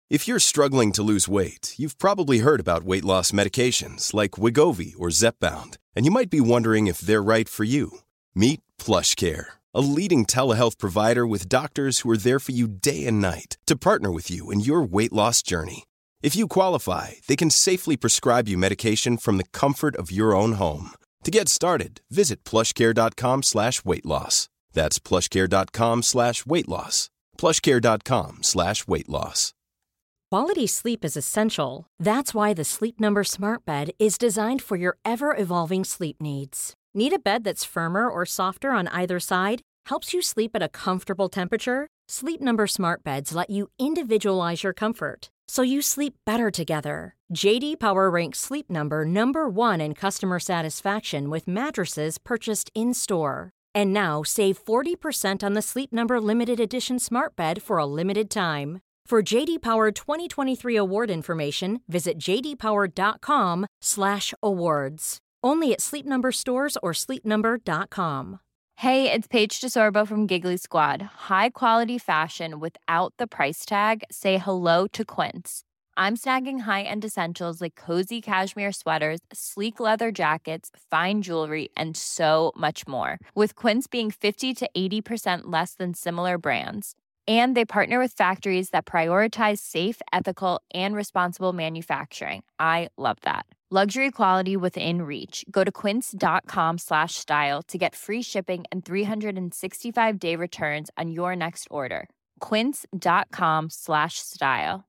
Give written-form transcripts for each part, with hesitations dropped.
If you're struggling to lose weight, you've probably heard about weight loss medications like Wegovy or Zepbound, and you might be wondering if they're right for you. Meet PlushCare, a leading telehealth provider with doctors who are there for you day and night to partner with you in your weight loss journey. If you qualify, they can safely prescribe you medication from the comfort of your own home. To get started, visit plushcare.com/weightloss. That's plushcare.com/weightloss. plushcare.com/weightloss. Quality sleep is essential. That's why the Sleep Number Smart Bed is designed for your ever-evolving sleep needs. Need a bed that's firmer or softer on either side? Helps you sleep at a comfortable temperature? Sleep Number Smart Beds let you individualize your comfort, so you sleep better together. J.D. Power ranks Sleep Number number 1 in customer satisfaction with mattresses purchased in-store. And now, save 40% on the Sleep Number Limited Edition Smart Bed for a limited time. For J.D. Power 2023 award information, visit jdpower.com/awards. Only at Sleep Number stores or sleepnumber.com. Hey, it's Paige DeSorbo from Giggly Squad. High quality fashion without the price tag. Say hello to Quince. I'm snagging high-end essentials like cozy cashmere sweaters, sleek leather jackets, fine jewelry, and so much more. With Quince being 50 to 80% less than similar brands. And they partner with factories that prioritize safe, ethical, and responsible manufacturing. I love that. Luxury quality within reach. Go to quince.com/style to get free shipping and 365-day returns on your next order. Quince.com/style.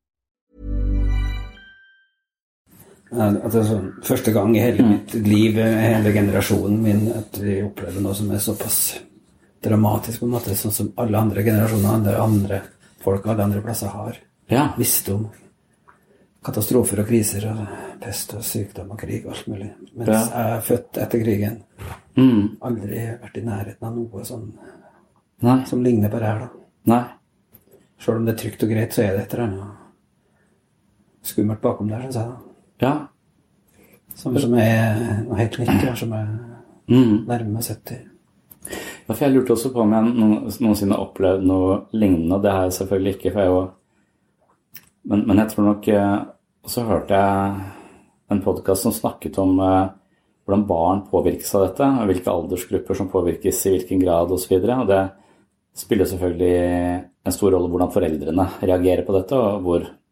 Altså, første gang I hele mitt liv, hele generasjonen min, at vi opplever noe som såpass dramatisk på en måte, sånn som alle andre generasjoner, andre folk, alle andre plasser har visst om katastrofer og kriser og pest og sykdom og krig og alt mulig. Mens jeg født etter krigen. Aldri vært I nærheten av noe sånn som ligner på det her da. Nei. Selv om det trygt og greit, så det et eller annet skummelt bakom der, synes jeg da. Ja. Som noe helt nytt, som nærmere 70. Ja, for jeg lurte også på om jeg noensinne har opplevd noe lignende, og det har jeg selvfølgelig ikke, for men jeg tror nok, og så hørte jeg en podcast som snakket om hvordan barn påvirkes av dette, og hvilke aldersgrupper som påvirkes I hvilken grad og så videre, og det spiller selvfølgelig en stor rolle hvordan foreldrene reagerer på dette, og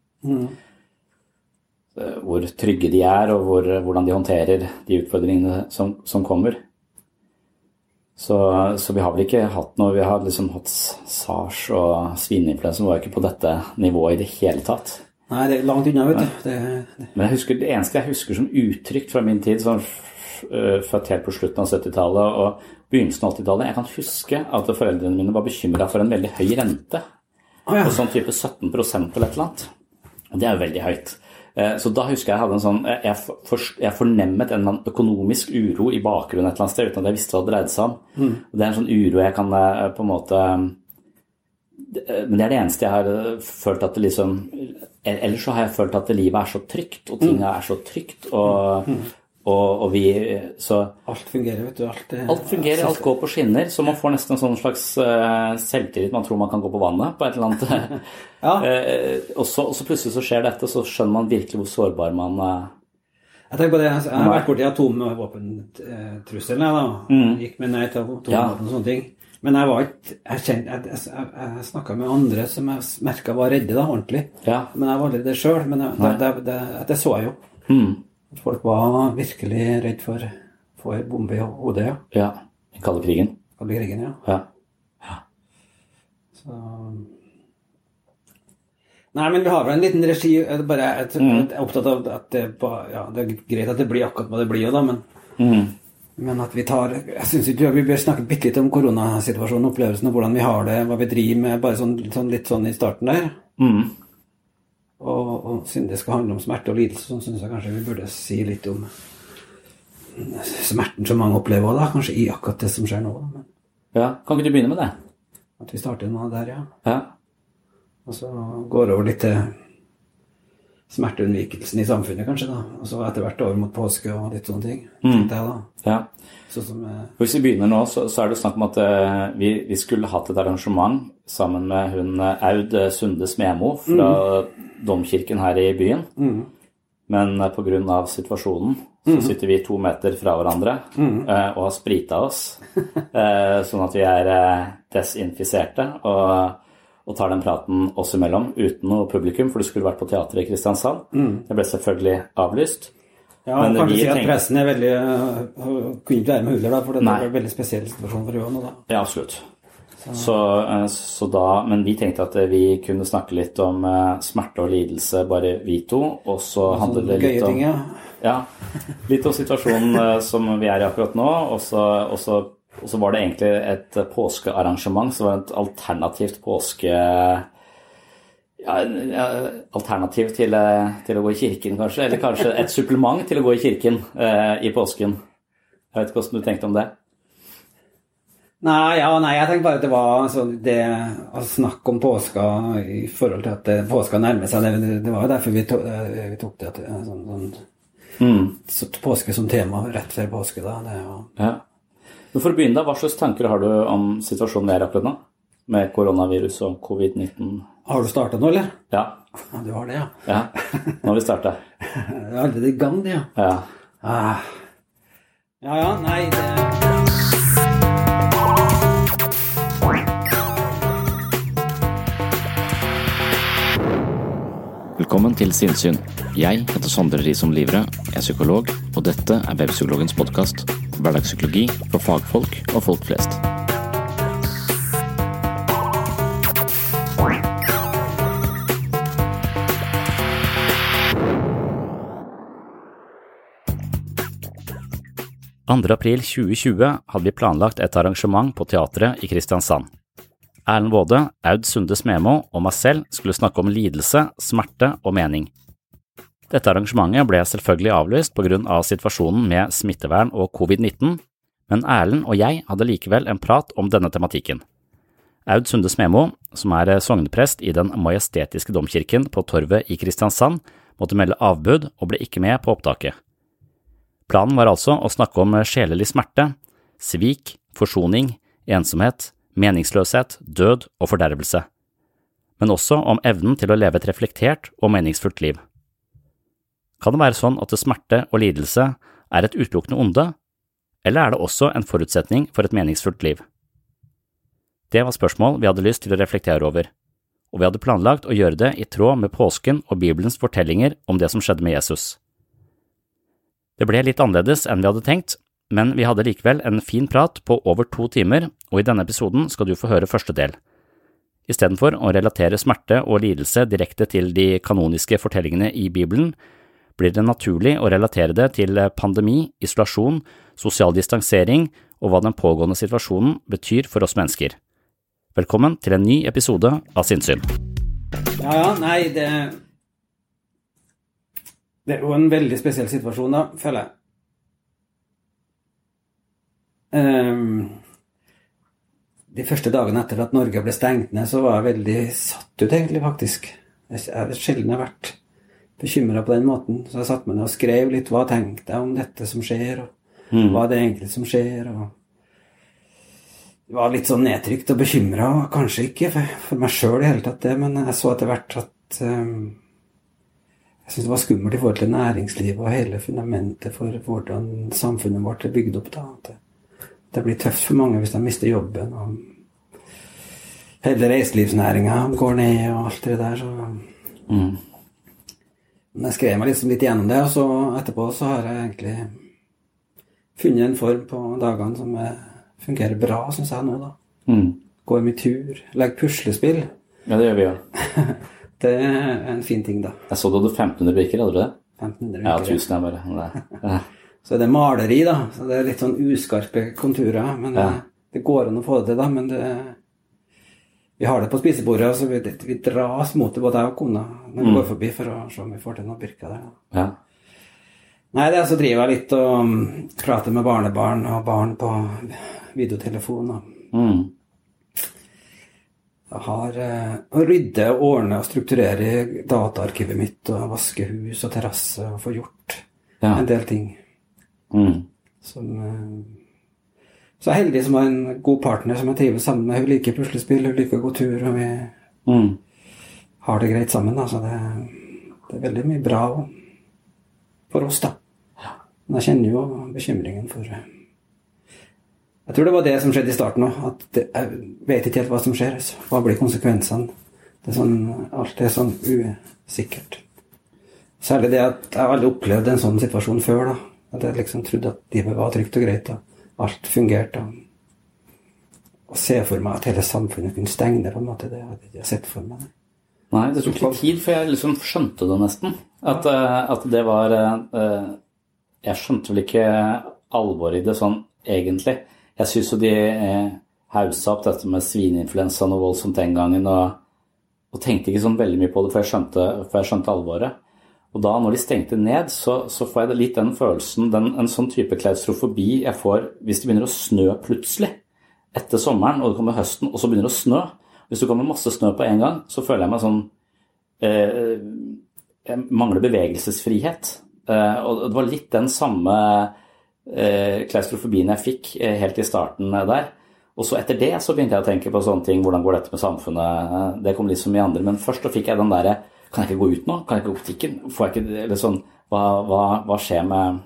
hvor trygge de og hvordan de håndterer de utfordringene som kommer. Så vi har vel ikke hatt noe, vi har liksom hatt SARS og svineinfluensa var ikke på dette nivået I det hele tatt. Nei, det langt unna, vet du. Men jeg husker, det eneste jeg husker som uttrykk fra min tid, sånn født helt på slutten av 70-tallet og begynnelsen av 80-tallet, jeg kan huske at foreldrene mine var bekymret for en veldig høy rente, på sånn type 17% eller et eller annet. Og det jo veldig høyt. Så da husker jeg hadde en sånn, jeg fornemmet en økonomisk uro I bakgrunnen et eller annet sted, uten at jeg visste hva det dreide seg om. Og det en sånn uro jeg kan på en måte, men det det eneste jeg har følt at det liksom, ellers så har jeg følt at livet så trygt, og tingene så trygt, og vi, så alt fungerer, vet du, alt fungerer, alt går på skinner, så man får nesten en sånn slags selvtillit, man tror man kan gå på vannet på et eller annet, og så plutselig så skjer dette, så skjønner man virkelig hvor sårbar man Jeg tenker på det, jeg har vært borti atomvåpentrusselen, gikk med nei til atomvåpen og sånne ting, men jeg var ikke, jeg snakket med andre som jeg merket var redde da, ordentlig, men jeg var aldri det selv, men det så jeg jo. Folk var virkelig redd for en bombe I hodet, Ja, I kalde krigen. Kalde krigen, Ja. Så... Nei, men vi har vel en liten regi, jeg er opptatt av at det greit at det blir akkurat hva det blir, da, men at vi jeg synes ikke vi bør snakke bitte litt om koronasituasjonen, opplevelsen og hvordan vi har det, hva vi driver med, bare litt sånn I starten der. Og siden det skal handle om smerte og lidelse, så synes jeg kanskje vi burde si litt om smerten som mange opplever da, kanskje I akkurat det som skjer nå. Men... Ja, kan ikke du begynne med det? At vi starter nå der, Ja. Og så går det over litt til smerteunnvikelsen i samfunnet, kanskje, da. Og så etter hvert over mot påske og litt sånne ting, tenkte jeg da. Ja. Sånn som, Hvis vi begynner nå, så er det snakk om at vi skulle hatt et arrangement sammen med hun Aud Sunde Smemo fra domkirken her i byen. Men på grunn av situasjonen så sitter vi 2 meter fra hverandre og har spritet oss, sånn at vi desinfiserte og tar den praten oss imellom uten noe publikum, for det skulle vært på teatret i Kristiansand. Det ble selvfølgelig avlyst. Ja, men kan du si at pressen veldig kunne ikke være med Huller da, for det var en veldig spesiell situasjon for Johan da. Ja, absolutt. Så da, men vi tenkte at vi kunne snakke litt om smerte og lidelse, bare vi to, og så handler det litt om... Ja, litt om situasjonen som vi i akkurat nå, og så var det egentlig et påskearrangement, så var det et alternativt påske... alternativ til å gå i kirken kanskje, eller kanskje et supplement til å gå i kirken i påsken. Jeg vet ikke hvordan du tenkte om det. Nei, jeg tenkte bare at det var sånn, det å snakke om påska i forhold til at påska nærmer seg, det var jo derfor vi tok det sånn påske som tema rett før påske da. Ja. Men for å begynne da, hva slags tanker har du om situasjonen vi akkurat nå? Med koronavirus og covid-19. Har du startet nå, eller? Ja. Ja, du har det, ja. Ja, nå har vi startet. Det er allerede i gang, det, ja. Ja. Ja, nei, det... Velkommen til Sinnsyn. Jeg heter Sondre Risom Livre, er psykolog, og dette er Webpsykologens podcast. Hverdagspsykologi for fagfolk og folk flest. April 2020 hadde vi planlagt et arrangement på teatret i Kristiansand. Erlend Waade, Aud Sunde Smemo og meg selv skulle snakke om lidelse, smerte og mening. Dette arrangementet ble selvfølgelig avlyst på grunn av situasjonen med smittevern og covid-19, men Erlend og jeg hadde likevel en prat om denne tematikken. Aud Sunde Smemo, som er sogneprest i den majestetiske domkirken på Torvet i Kristiansand, måtte melde avbud og ble ikke med på opptaket. Planen var altså å snakke om sjelelig smerte, svik, forsoning, ensomhet, meningsløshet, død og fordervelse, men også om evnen til å leve et reflektert og meningsfullt liv. Kan det være sånn at smerte og lidelse er et utelukkende onde, eller er det også en forutsetning for et meningsfullt liv? Det var spørsmål vi hadde lyst til å reflektere over, og vi hadde planlagt å gjøre det i tråd med påsken og Bibelens fortellinger om det som skjedde med Jesus. Det ble litt annerledes enn vi hadde tenkt, men vi hadde likevel en fin prat på over 2 timer, og i denne episoden skal du få høre første del. I stedet for å relatere smerte og lidelse direkte til de kanoniske fortellingene i Bibelen, blir det naturlig å relatere det til pandemi, isolasjon, sosial distansering og hva den pågående situasjonen betyr for oss mennesker. Velkommen til en ny episode av Sinnsyn. Ja, nei, det er jo en veldig spesiell situasjon da, føler jeg. De første dagene etter at Norge ble stengt ned, så var jeg veldig satt ut egentlig, faktisk. Jeg har sjelden vært bekymret på den måten, så jeg satt meg ned og skrev litt hva tenkte jeg om dette som skjer, og hva det egentlig som skjer, og det var litt sånn nedtrykt og bekymret, kanskje ikke for meg selv i hele tatt det, men jeg så etter hvert at jeg synes det var skummelt i forhold til næringslivet og hele fundamentet for hvordan samfunnet vårt er bygd opp da. Det blir tøft for mange hvis de mister jobben, og hele reiselivsnæringen går ned og alt det der. Men jeg skrev meg liksom litt gjennom det, og så etterpå så har jeg egentlig funnet en form på dagene som fungerer bra, synes jeg nå da. Går med tur, legger puslespill. Ja, det gjør vi jo. Det er en fin ting da. Jeg så du hadde 1500 brikker, hadde du det? 1500 brikker. Ja, 1000 er bare. Så det er maleri da, så det er litt sånn uskarpe konturer, men det går an å få det til da, men vi har det på spisebordet, så vi dras mot det, både jeg og kona, når vi går forbi for å se om vi får til noen brikker der. Ja. Nei, det så driver jeg litt og prater med barnebarn og barn på videotelefon. Jeg har å rydde, ordne og strukturere dataarkivet mitt og vaske hus og terrasse og få gjort en del ting. Som, så jeg er heldig som har en god partner som jeg trives sammen med. Hun liker puslespill, hun liker å gå tur, og vi har det greit sammen. Altså det er veldig mye bra for oss da. Men jeg kjenner jo bekymringen for... Jeg tror det var det som skjedde i starten også, at jeg vet ikke helt hva som skjer, så hva blir konsekvensene? Det er sånn, alt er sånn usikkert. Særlig det at jeg aldri opplevde en sånn situasjon før da, at jeg liksom trodde at livet var trygt og greit, og alt fungerte. Og se for meg at hele samfunnet kunne stenge på en måte, det hadde jeg ikke sett for meg. Nei, det tok litt tid, for jeg liksom skjønte det nesten, at det var, jeg skjønte vel ikke alvor i det sånn egentlig. Jeg synes jo de hauset opp dette med svineinfluensaen og voldsomt den gangen, og tenkte ikke sånn veldig mye på det, for jeg skjønte alvoret. Og da, når de stengte ned, så får jeg litt den følelsen, en sånn type klaustrofobi jeg får hvis det begynner å snø plutselig, etter sommeren, og det kommer høsten, og så begynner det å snø. Hvis det kommer masse snø på en gang, så føler jeg meg sånn, jeg mangler bevegelsesfrihet. Og det var litt den samme... klaustrofobien jeg fikk helt i starten der, og så etter det så begynte jeg å tenke på sånne ting, hvordan går dette med samfunnet, det kom litt som i andre, men først så fikk jeg den der, kan jeg ikke gå ut nå, kan jeg ikke gå på butikken, får jeg ikke, eller sånn, hva skjer med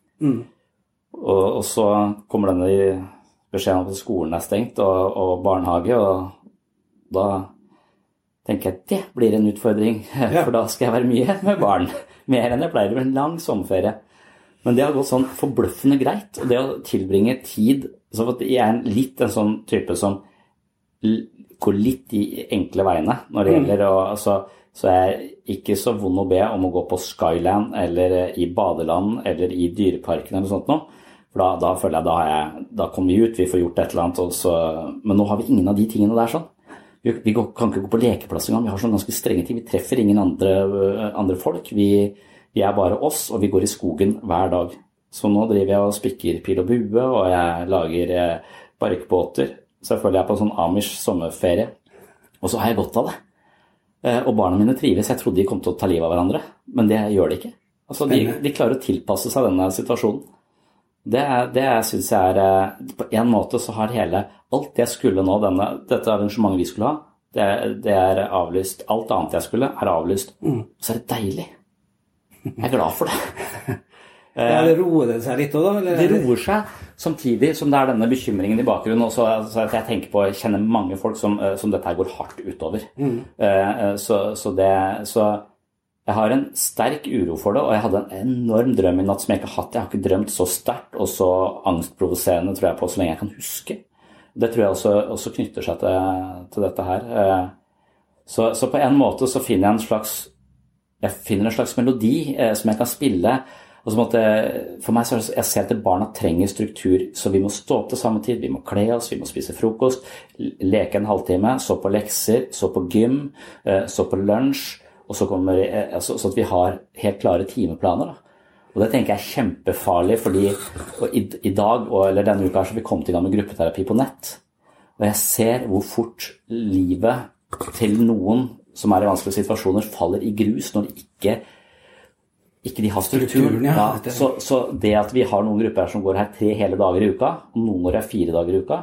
og så kommer denne beskjeden om at skolen er stengt og barnehage, og da tenker jeg, det blir en utfordring, for da skal jeg være mye med barn, mer enn jeg pleier, med en lang sommerferie. Men det har gått sånn forbløffende greit, og det å tilbringe tid, så at jeg er litt en sånn type som går litt i enkle veiene når det gjelder, og så er jeg ikke så vond å be om å gå på Skyland, eller i badeland, eller i dyreparken eller sånt noe, for da føler jeg, da kommer vi ut, vi får gjort et eller annet, også, men nå har vi ingen av de tingene der sånn. Vi kan ikke gå på lekeplass engang, vi har sånn ganske strenge ting, vi treffer ingen andre folk, vi er bare oss, og vi går i skogen hver dag. Så nå driver jeg og spikker pil og bue, og jeg lager barkbåter. Så jeg føler jeg på en sånn Amish sommerferie. Og så har jeg godt av det. Og barna mine trives. Jeg trodde de kom til å ta livet av hverandre, men det gjør de ikke. Altså, de klarer å tilpasse seg denne situasjonen. Det synes jeg på en måte så har alt det jeg skulle nå, dette arrangementet vi skulle ha, det er avlyst. Alt annet jeg skulle er avlyst. Så er det deilig. Jeg er glad for det. Det roer det seg litt også, da? Eller? Det roer seg, samtidig som det er denne bekymringen i bakgrunnen. Og så at jeg tenker på, jeg kjenner mange folk som dette her går hardt utover. Så jeg har en sterk uro for det, og jeg hadde en enorm drøm i natt som jeg ikke har hatt. Jeg har ikke drømt så sterkt og så angstprovoserende, tror jeg, på så lenge jeg kan huske. Det tror jeg også knytter seg til dette her. Så på en måte så finner jeg en slags melodi som jeg kan spille, og som at for meg så jeg ser at barna trenger struktur, så vi må stå opp til samme tid, vi må kle oss, vi må spise frokost, leke en halvtime, så på lekser, så på gym, så på lunsj, og så at vi har helt klare timeplaner da. Og det tenker jeg er kjempefarlig, fordi i dag, eller denne uka, så har vi kommet i gang med gruppeterapi på nett, og jeg ser hvor fort livet til noen som er i vanskelige situasjoner faller i grus når de ikke de har strukturen. Så det at vi har noen grupper som går her 3 hele dager i uka, og noen går her 4 dager i uka,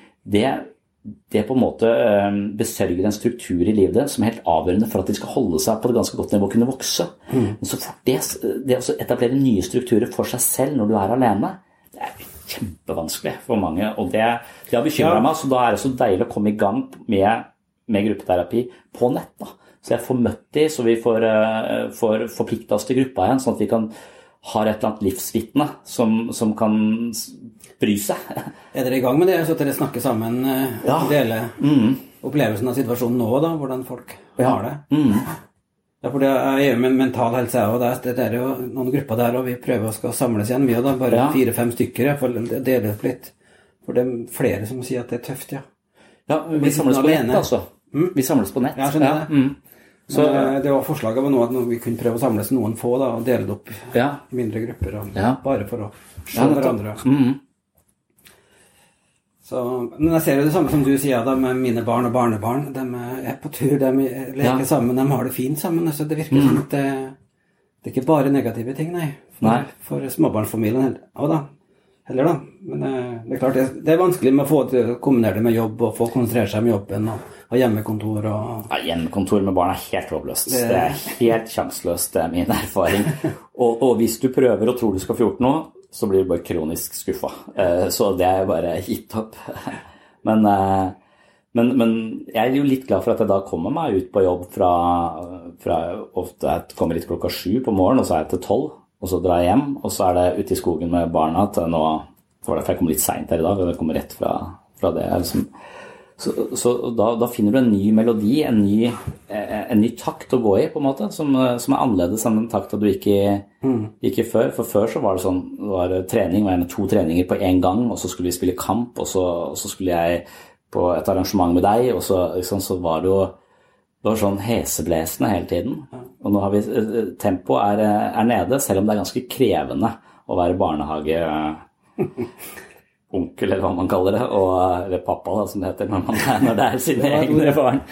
det på en måte besørger en struktur i livet som er helt avgjørende for at de skal holde seg på et ganske godt nivå og kunne vokse. Men så fort det å etablere nye strukturer for seg selv når du er alene, det er kjempevanskelig for mange, og det har bekymret meg, så da er det så deilig å komme i gang med gruppeterapi på nett da. Så jeg får møtt de, så vi får forpliktet oss til gruppa igjen, sånn at vi kan ha et eller annet livsvittne som kan bry seg. Er dere i gang med det, så at dere snakker sammen og deler opplevelsen av situasjonen nå da, hvordan folk har det? Ja, for det er jo med mental helse, og det er jo noen grupper der, og vi prøver å samles igjen, vi da, bare 4-5 stykker, for å dele opp litt. For det er flere som sier at det er tøft, ja. Ja, vi samles på nett, altså. Vi samles på nett. Ja, skjønner det. Så det var forslaget var nå at vi kunne prøve å samles noen få da, og dele det opp i mindre grupper, bare for å se hverandre. Men jeg ser jo det samme som du sier da, med mine barn og barnebarn. De er på tur, de leker sammen, de har det fint sammen. Altså, det virker som at det er ikke bare negative ting, nei. For småbarnsfamilien heller da. Men det er klart, det er vanskelig med å få til å kombinere det med jobb, og få konsentrere seg med jobben, og hjemmekontor. Ja, hjemmekontor med barn er helt håpløst. Det er helt sjanseløst, det er min erfaring. Og hvis du prøver og tror du skal få gjort noe, så blir du bare kronisk skuffet. Så det er bare gitt opp. Men jeg er jo litt glad for at jeg da kommer meg ut på jobb fra ofte jeg kommer litt 7:00 på morgenen, og så er jeg til 12:00, og så drar jeg hjem, og så er det ute i skogen med barna til nå, det var derfor jeg kom litt sent her i dag, og det kommer rett fra det. Liksom. Så da finner du en ny melodi, en ny takt å gå i, på en måte, som er annerledes enn den takta du gikk i før. For før så var det sånn, det var trening, var gjerne 2 treninger på en gang, og så skulle vi spille kamp, og så skulle jeg på et arrangement med deg, og så var det jo sånn heseblesende hele tiden. Og nå har vi, tempoet er nede, selv om det er ganske krevende å være barnehage onkel, eller hva man kaller det, eller pappa da, som det heter når det er sine egne barn.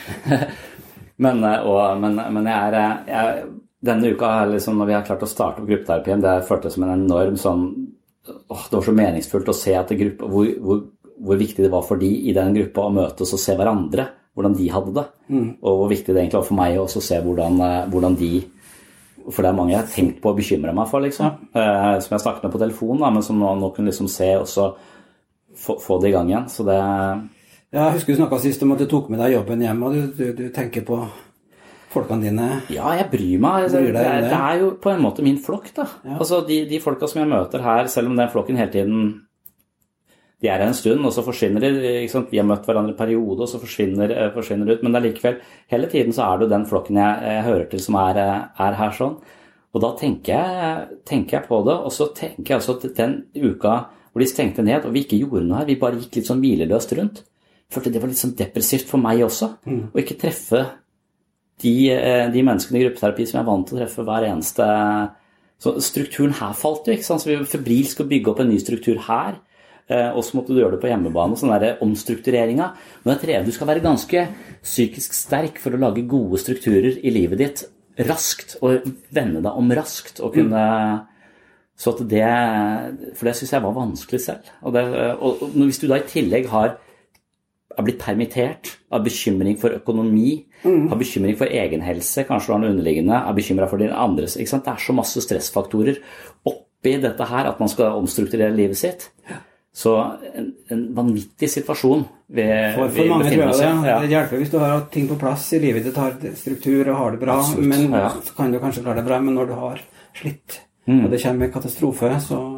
Men jeg denne uka, liksom, når vi har klart å starte på gruppeterapien, det føltes som en enorm sånn, det var så meningsfullt å se at hvor viktig det var for de i den gruppa å møtes og se hverandre, hvordan de hadde det, og hvor viktig det egentlig var for meg også å se hvordan de, for det er mange jeg har tenkt på å bekymre meg for, liksom, som jeg snakket med på telefonen, da, men som nå kunne liksom se og så få det i gang igjen, så det... Ja, jeg husker du snakket sist om at du tok med deg jobben hjem, og du tenker på folkene dine. Ja, jeg bryr meg. Det er jo på en måte min flokk, da. Ja. Altså, de folka som jeg møter her, selv om den flokken hele tiden, de er her en stund, og så forsvinner de, ikke sant? Vi har møtt hverandre i periode, og så forsvinner ut, men det er likevel, hele tiden så er det den flokken jeg hører til som er her sånn, og da tenker jeg på det, og så tenker jeg også at den uka hvor de stengte ned, og vi ikke gjorde noe her, vi bare gikk litt sånn hvileløst rundt, for det var litt sånn depressivt for meg også, å ikke treffe de menneskene i gruppeterapi som jeg er vant til å treffe hver eneste, så strukturen her falt jo, ikke sant, så vi var febrilsk å bygge opp en ny struktur her, og så måtte du gjøre det på hjemmebane, sånn der omstruktureringen. Men jeg tror du skal være ganske psykisk sterk for å lage gode strukturer i livet ditt raskt, og vende deg om raskt, og kunne... Så at for det synes jeg var vanskelig selv. Og hvis du da i tillegg har blitt permittert, har bekymring for økonomi, har bekymring for egen helse, kanskje du har noe underliggende, har bekymret for din andres, ikke sant? Det er så masse stressfaktorer oppi dette her, at man skal omstrukturere livet sitt. Så en vanvittig situasjon for mange tror jeg det. Det hjelper hvis du har ting på plass i livet ditt, har struktur og har det bra. Absolutt, men så kan du kanskje klare det bra, men når du har slitt, og det kommer en katastrofe,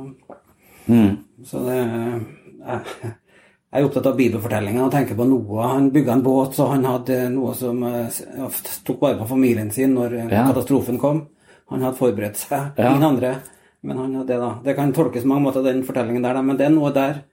så det jeg er opptatt av bibelfortellingen og tenker på Noah. Han bygget en båt, så han hadde noe som tok bare på familien sin når katastrofen kom. Han hadde forberedt seg, ingen andre, men han hadde det da. Det kan tolkes mange måter, den fortellingen der, men det er noe der.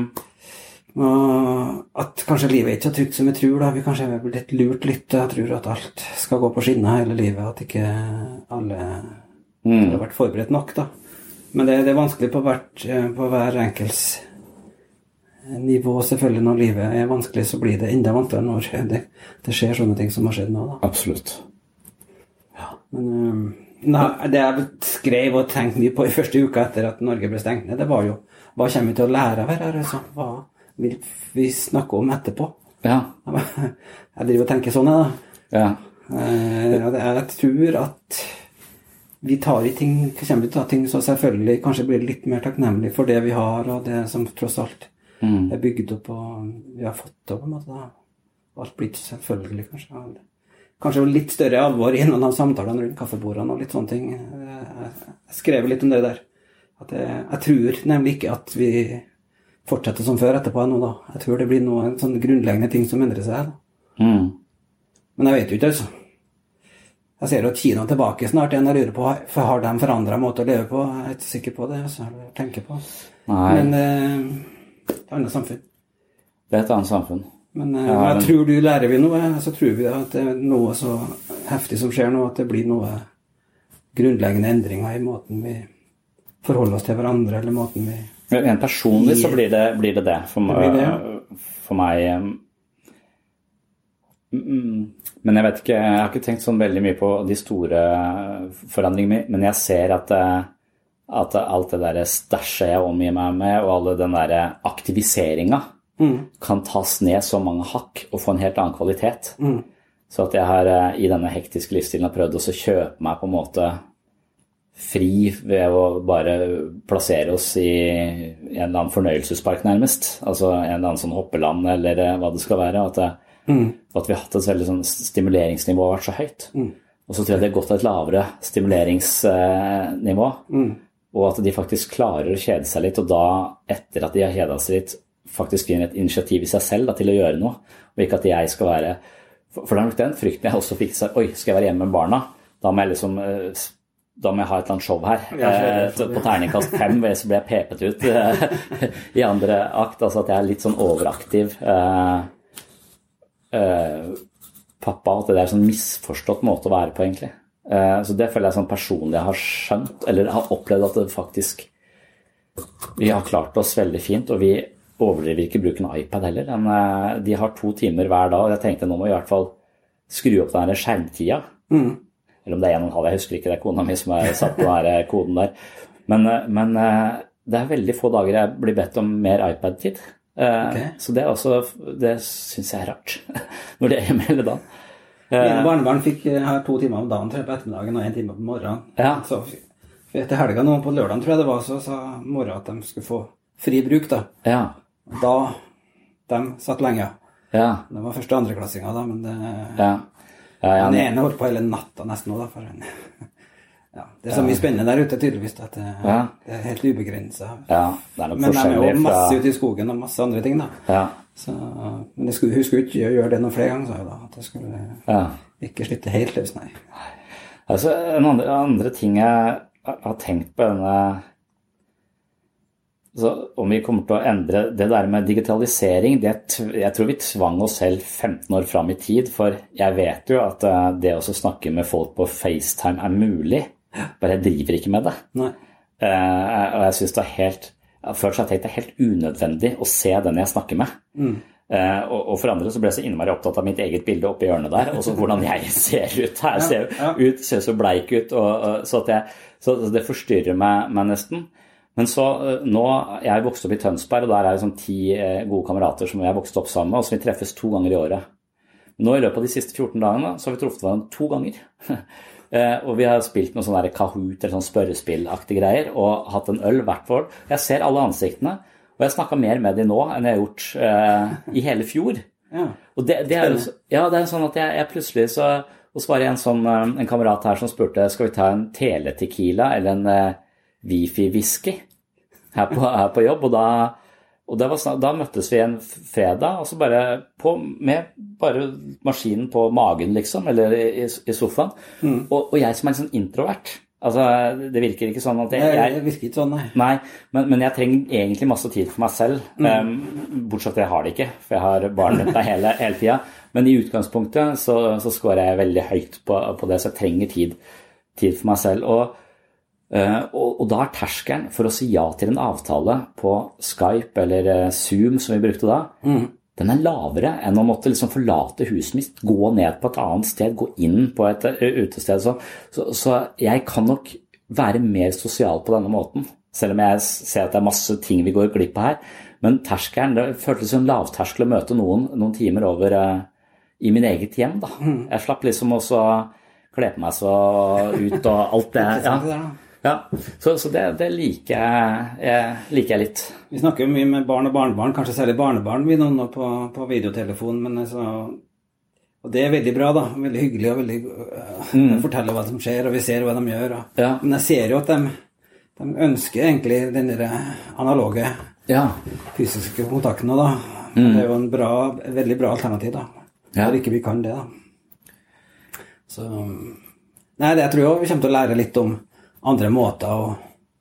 Og at kanskje livet er ikke så trygt som vi tror da. Vi kanskje er blitt lurt litt, jeg tror at alt skal gå på skinner hele livet, at ikke alle har vært forberedt nok da. Men det er vanskelig på hver enkels nivå, selvfølgelig. Når livet er vanskelig, så blir det enda vanskeligere når det skjer sånne ting som har skjedd nå da. Absolutt. Ja, men det jeg skrev og tenkte mye på i første uka etter at Norge ble stengt ned, det var jo, hva kommer vi til å lære av her? Altså? Hva vil vi snakke om etterpå? Ja. Jeg driver og tenker sånn da. Ja. Jeg tror at vi tar i ting, kommer til å ta ting så selvfølgelig, kanskje blir litt mer takknemlig for det vi har, og det som tross alt er bygd opp, og vi har fått opp, på en måte da. Alt blir selvfølgelig, kanskje litt større alvor i noen av samtalene rundt kaffebordene og litt sånne ting. Jeg skrev litt om det der, at jeg tror nemlig ikke at vi fortsetter som før etterpå nå da. Jeg tror det blir noen sånne grunnleggende ting som endrer seg da. Men jeg vet jo ikke altså. Jeg ser at Kina er tilbake snart igjen, jeg lurer på, for har de forandret måte å leve på? Jeg er ikke sikker på det, eller tenker på. Nei. Men det er et annet samfunn. Det er et annet samfunn. Men jeg tror du lærer vi noe, så tror vi at det er noe så heftig som skjer nå, at det blir noe grunnleggende endringer i måten vi forholder oss til hverandre, eller måten vi... Men personlig så blir det for meg, for meg men jeg vet ikke, jeg har ikke tenkt sånn veldig mye på de store forandringene, men jeg ser at alt det der stæsjet jeg omgir meg med, og alle den der aktiviseringen kan tas ned så mange hakk og få en helt annen kvalitet. Så at jeg har i denne hektiske livsstilen har prøvd også å kjøpe meg på en måte fri ved å bare plassere oss i en eller annen fornøyelsespark nærmest, altså en eller annen sånn hoppeland eller hva det skal være, at vi har hatt et veldig sånn stimuleringsnivå har vært så høyt. Og så tror jeg det har gått til et lavere stimuleringsnivå, og at de faktisk klarer å kjede seg litt, og da, etter at de har kjedet seg litt, faktisk finner et initiativ i seg selv da, til å gjøre noe, og ikke at jeg skal være... For det er nok den frykten jeg også fikk seg, oi, skal jeg være hjemme med barna? Da må jeg liksom... Da må jeg ha et eller annet show her, på terningkast 5, så blir jeg pepet ut i andre akt, altså at jeg er litt sånn overaktiv pappa, at det er en sånn misforstått måte å være på egentlig. Så det føler jeg sånn personlig jeg har skjønt, eller har opplevd at det faktisk vi har klart oss veldig fint, og vi overdriver ikke bruken av iPad heller, men de har 2 timer hver dag, og jeg tenkte nå må vi i hvert fall skru opp denne skjermtida, eller om det er 1,5, jeg husker ikke, det er kona mi som har satt på denne koden der, men det er veldig få dager jeg blir bedt om mer iPad-tid. Så det er også, det synes jeg er rart når det er hjemme hele dagen. Mine barnebarn fikk her 2 timer om dagen, tror jeg, på ettermiddagen og 1 time på morgenen. Så etter helgen nå på lørdagen, tror jeg det var, så sa mora at de skulle få fri bruk da. Da de satt lenge. Det var første og andre klassinger da, men det... Den ene holdt på hele natta nesten nå da, for det er så mye spennende der ute tydeligvis, at det er helt ubegrenset. Det er nok forskjellig. Men de er jo masse ute i skogen og masse andre ting da. Så, men hun skulle ikke gjøre det noen flere ganger, sa jeg da, at jeg skulle ikke slutte helt løs, nei. Altså, en andre ting jeg har tenkt på denne... Så om vi kommer til å endre det der med digitalisering, jeg tror vi tvang oss selv 15 år frem i tid, for jeg vet jo at det å snakke med folk på FaceTime er mulig, bare jeg driver ikke med det. Og jeg synes det er helt, først har jeg tenkt det er helt unødvendig å se den jeg snakker med. Og for andre så ble jeg så innmari opptatt av mitt eget bilde oppe i hjørnet der, og så hvordan jeg ser ut her, ser så bleik ut, så det forstyrrer meg nesten. Men så, nå, jeg vokste opp i Tønsberg, og der er det sånn 10 gode kamerater som jeg har vokst opp sammen med, og som vi treffes 2 ganger i året. Nå i løpet av de siste 14 dagene, så har vi truffet hverandre 2 ganger. Og vi har spilt noen sånne Kahoot eller sånn spørrespillaktige greier, og hatt en øl hvert år. Jeg ser alle ansiktene, og jeg snakket mer med dem nå enn jeg har gjort i hele fjor. Og det er jo sånn at jeg plutselig så var det en kamerat her som spurte, skal vi ta en teletequila eller en wifi-whisky her på jobb, og da møttes vi en fredag, og så med maskinen på magen liksom, eller i sofaen, og jeg som er en sånn introvert, altså det virker ikke sånn at det virker ikke sånn, nei, men jeg trenger egentlig masse tid for meg selv, bortsett at jeg har det ikke, for jeg har barnet der hele tiden, men i utgangspunktet så skårer jeg veldig høyt på det, så jeg trenger tid for meg selv, og da er terskelen for å si ja til en avtale på Skype eller Zoom som vi brukte da, den er lavere enn å måtte liksom forlate huset mitt, gå ned på et annet sted, gå inn på et utested. Så jeg kan nok være mer sosial på denne måten, selv om jeg ser at det er masse ting vi går glipp av her. Men terskelen, det føltes som en lavterskel å møte noen timer over i min eget hjem da. Jeg slapp liksom også kle på meg så ut og alt det. Så det liker jeg litt. Vi snakker jo mye med barn og barnebarn, kanskje særlig barnebarn vi nå på videotelefon, men og det er veldig bra da, veldig hyggelig og veldig fortelle hva som skjer, og vi ser hva de gjør. Men jeg ser jo at de ønsker egentlig den der analoge fysiske kontakten da. Det er jo veldig bra alternativ da, når ikke vi kan det da. Så, jeg tror jo vi kommer til å lære litt om andre måter å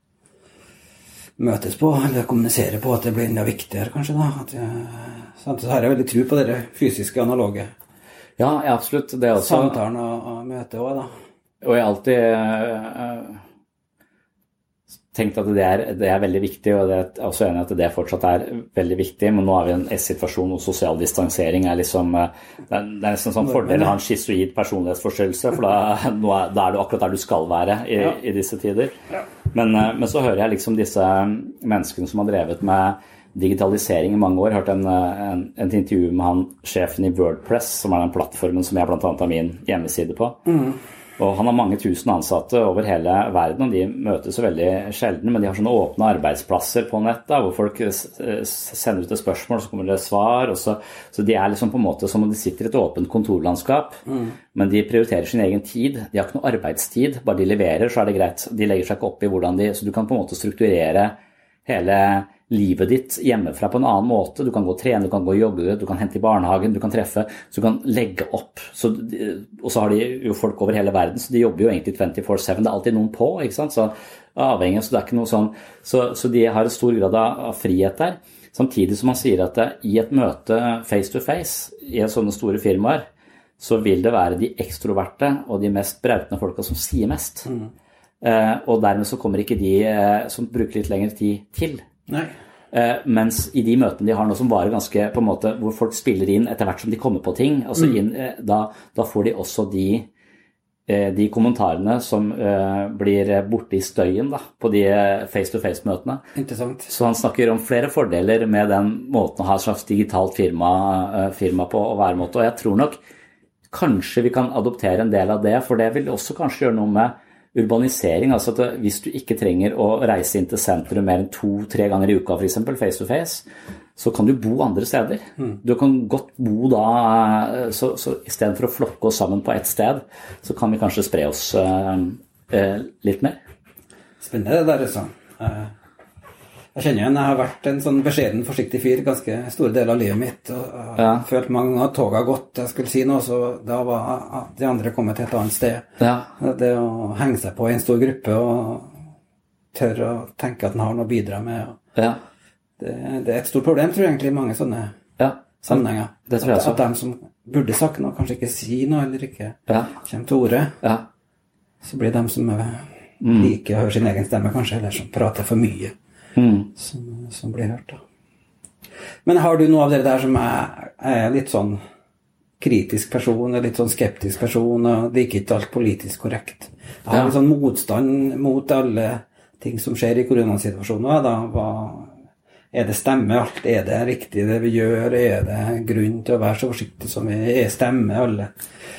møtes på, eller kommunisere på, at det blir enda viktigere kanskje da. Så har jeg veldig tro på det fysiske, analoge. Ja, absolutt. Det er også... Samtalen og møte også da. Og jeg alltid tenkt at det veldig viktig, og jeg også enig at det fortsatt veldig viktig, men nå vi i en S-situasjon hvor sosial distansering liksom, det nesten sånn fordel å ha en schizoid personlighetsforstyrrelse, for da du akkurat der du skal være i disse tider. Men så hører jeg liksom disse menneskene som har drevet med digitalisering i mange år. Jeg har hørt et intervju med han, sjefen i WordPress, som den plattformen som jeg blant annet har min hjemmeside på. Og han har mange tusen ansatte over hele verden, og de møtes så veldig sjelden, men de har sånne åpne arbeidsplasser på nett, hvor folk sender ut et spørsmål, så kommer det svar, og så de liksom på en måte som om de sitter i et åpent kontorlandskap, men de prioriterer sin egen tid, de har ikke noe arbeidstid, bare de leverer, så det greit. De legger seg ikke opp i hvordan så du kan på en måte strukturere hele livet ditt hjemmefra på en annen måte. Du kan gå og trene, du kan gå og jogge, du kan hente i barnehagen, du kan treffe, så du kan legge opp. Og så har de jo folk over hele verden, så de jobber jo egentlig 24/7. Det alltid noen på, ikke sant? Så avhengig, så det ikke noe sånn. Så de har en stor grad av frihet der. Samtidig som man sier at i et møte face to face, i sånne store firmaer, så vil det være de ekstroverte og de mest brautende folka som sier mest. Og dermed så kommer ikke de som bruker litt lengre tid til. Nei. Mens i de møtene de har nå som varer ganske på en måte hvor folk spiller inn etter hvert som de kommer på ting, altså da får de også de kommentarene som blir borte i støyen da, på de face-to-face-møtene. Interessant. Så han snakker om flere fordeler med den måten å ha et slags digitalt firma på og væremåte, og jeg tror nok kanskje vi kan adoptere en del av det, for det vil også kanskje gjøre noe med urbanisering, altså at hvis du ikke trenger å reise inn til sentrum mer enn 2-3 ganger i uka, for eksempel face to face, så kan du bo andre steder. Du kan godt bo da, så i stedet for å flokke oss sammen på et sted, så kan vi kanskje spre oss litt mer. Spennende det der, altså. Jeg kjenner igjen, jeg har vært en sånn beskjeden, forsiktig fyr ganske stor del av livet mitt, og jeg følte mange ganger at toget har gått. Jeg skulle si noe, så da var de andre kommet til et annet sted. Det å henge seg på i en stor gruppe og tørre å tenke at den har noe å bidra med. Det et stort problem, tror jeg egentlig, i mange sånne sammenhenger. Det tror jeg også. At de som burde sagt noe, kanskje ikke si noe, eller ikke kommer til ordet. Så blir de som liker å høre sin egen stemme, kanskje, eller som prater for mye. Som blir hørt da. Men har du noe av det der som er litt sånn kritisk person, eller litt sånn skeptisk person, og det ikke alt politisk korrekt? Har du sånn motstand mot alle ting som skjer i koronasituasjonen da? Det stemme alt? Det riktig det vi gjør? Det grunn til å være så forsiktig som vi stemme alle?